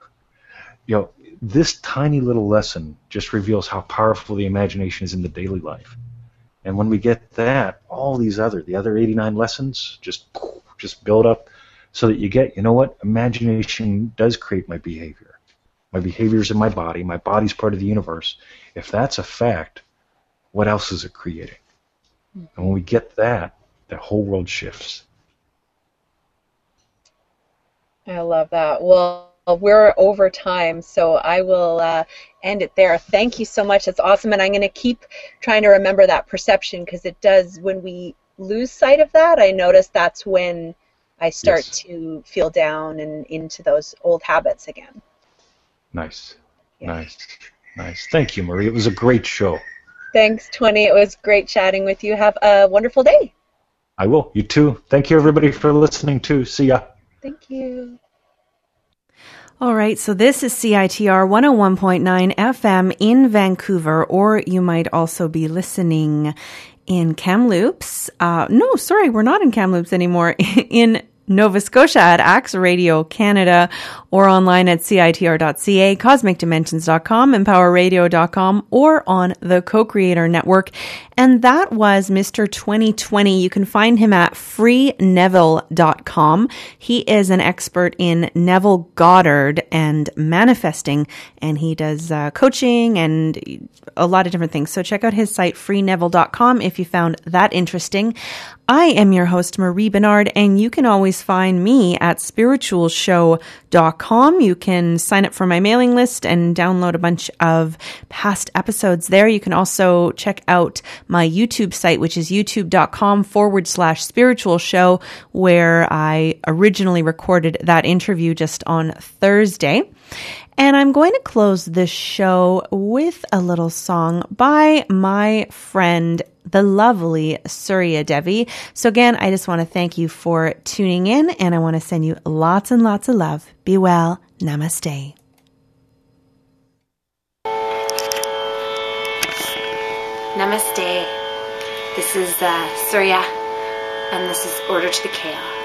B: This tiny little lesson just reveals how powerful the imagination is in the daily life. And when we get that, all the other 89 lessons just build up so that you get, you know what, imagination does create my behavior. My behavior's in my body. My body's part of the universe. If that's a fact, what else is it creating? And when we get that, the whole world shifts.
C: I love that. Well, we're over time, so I will end it there. Thank you so much. That's awesome. And I'm going to keep trying to remember that perception because it does, when we lose sight of that, I notice that's when I start to feel down and into those old habits again.
B: Nice. Yeah. Nice. Thank you, Marie. It was a great show.
C: Thanks, 20. It was great chatting with you. Have a wonderful day.
B: I will. You too. Thank you, everybody, for listening, too. See ya.
C: Thank you.
A: All right, so this is CITR 101.9 FM in Vancouver, or you might also be listening in Kamloops. No, sorry, we're not in Kamloops anymore. In Nova Scotia at AXA Radio Canada, or online at CITR.ca, CosmicDimensions.com, EmpowerRadio.com, or on the Co-Creator Network. And that was Mr. 2020. You can find him at FreeNeville.com. He is an expert in Neville Goddard and manifesting, and he does coaching and a lot of different things. So check out his site, FreeNeville.com, if you found that interesting. I am your host, Marie Bernard, and you can always find me at spiritualshow.com. You can sign up for my mailing list and download a bunch of past episodes there. You can also check out my YouTube site, which is youtube.com/spiritual show, where I originally recorded that interview just on Thursday. And I'm going to close this show with a little song by my friend, the lovely Surya Devi. So again, I just want to thank you for tuning in, and I want to send you lots and lots of love. Be well. Namaste.
D: Namaste. This is Surya, and this is Order to the Chaos.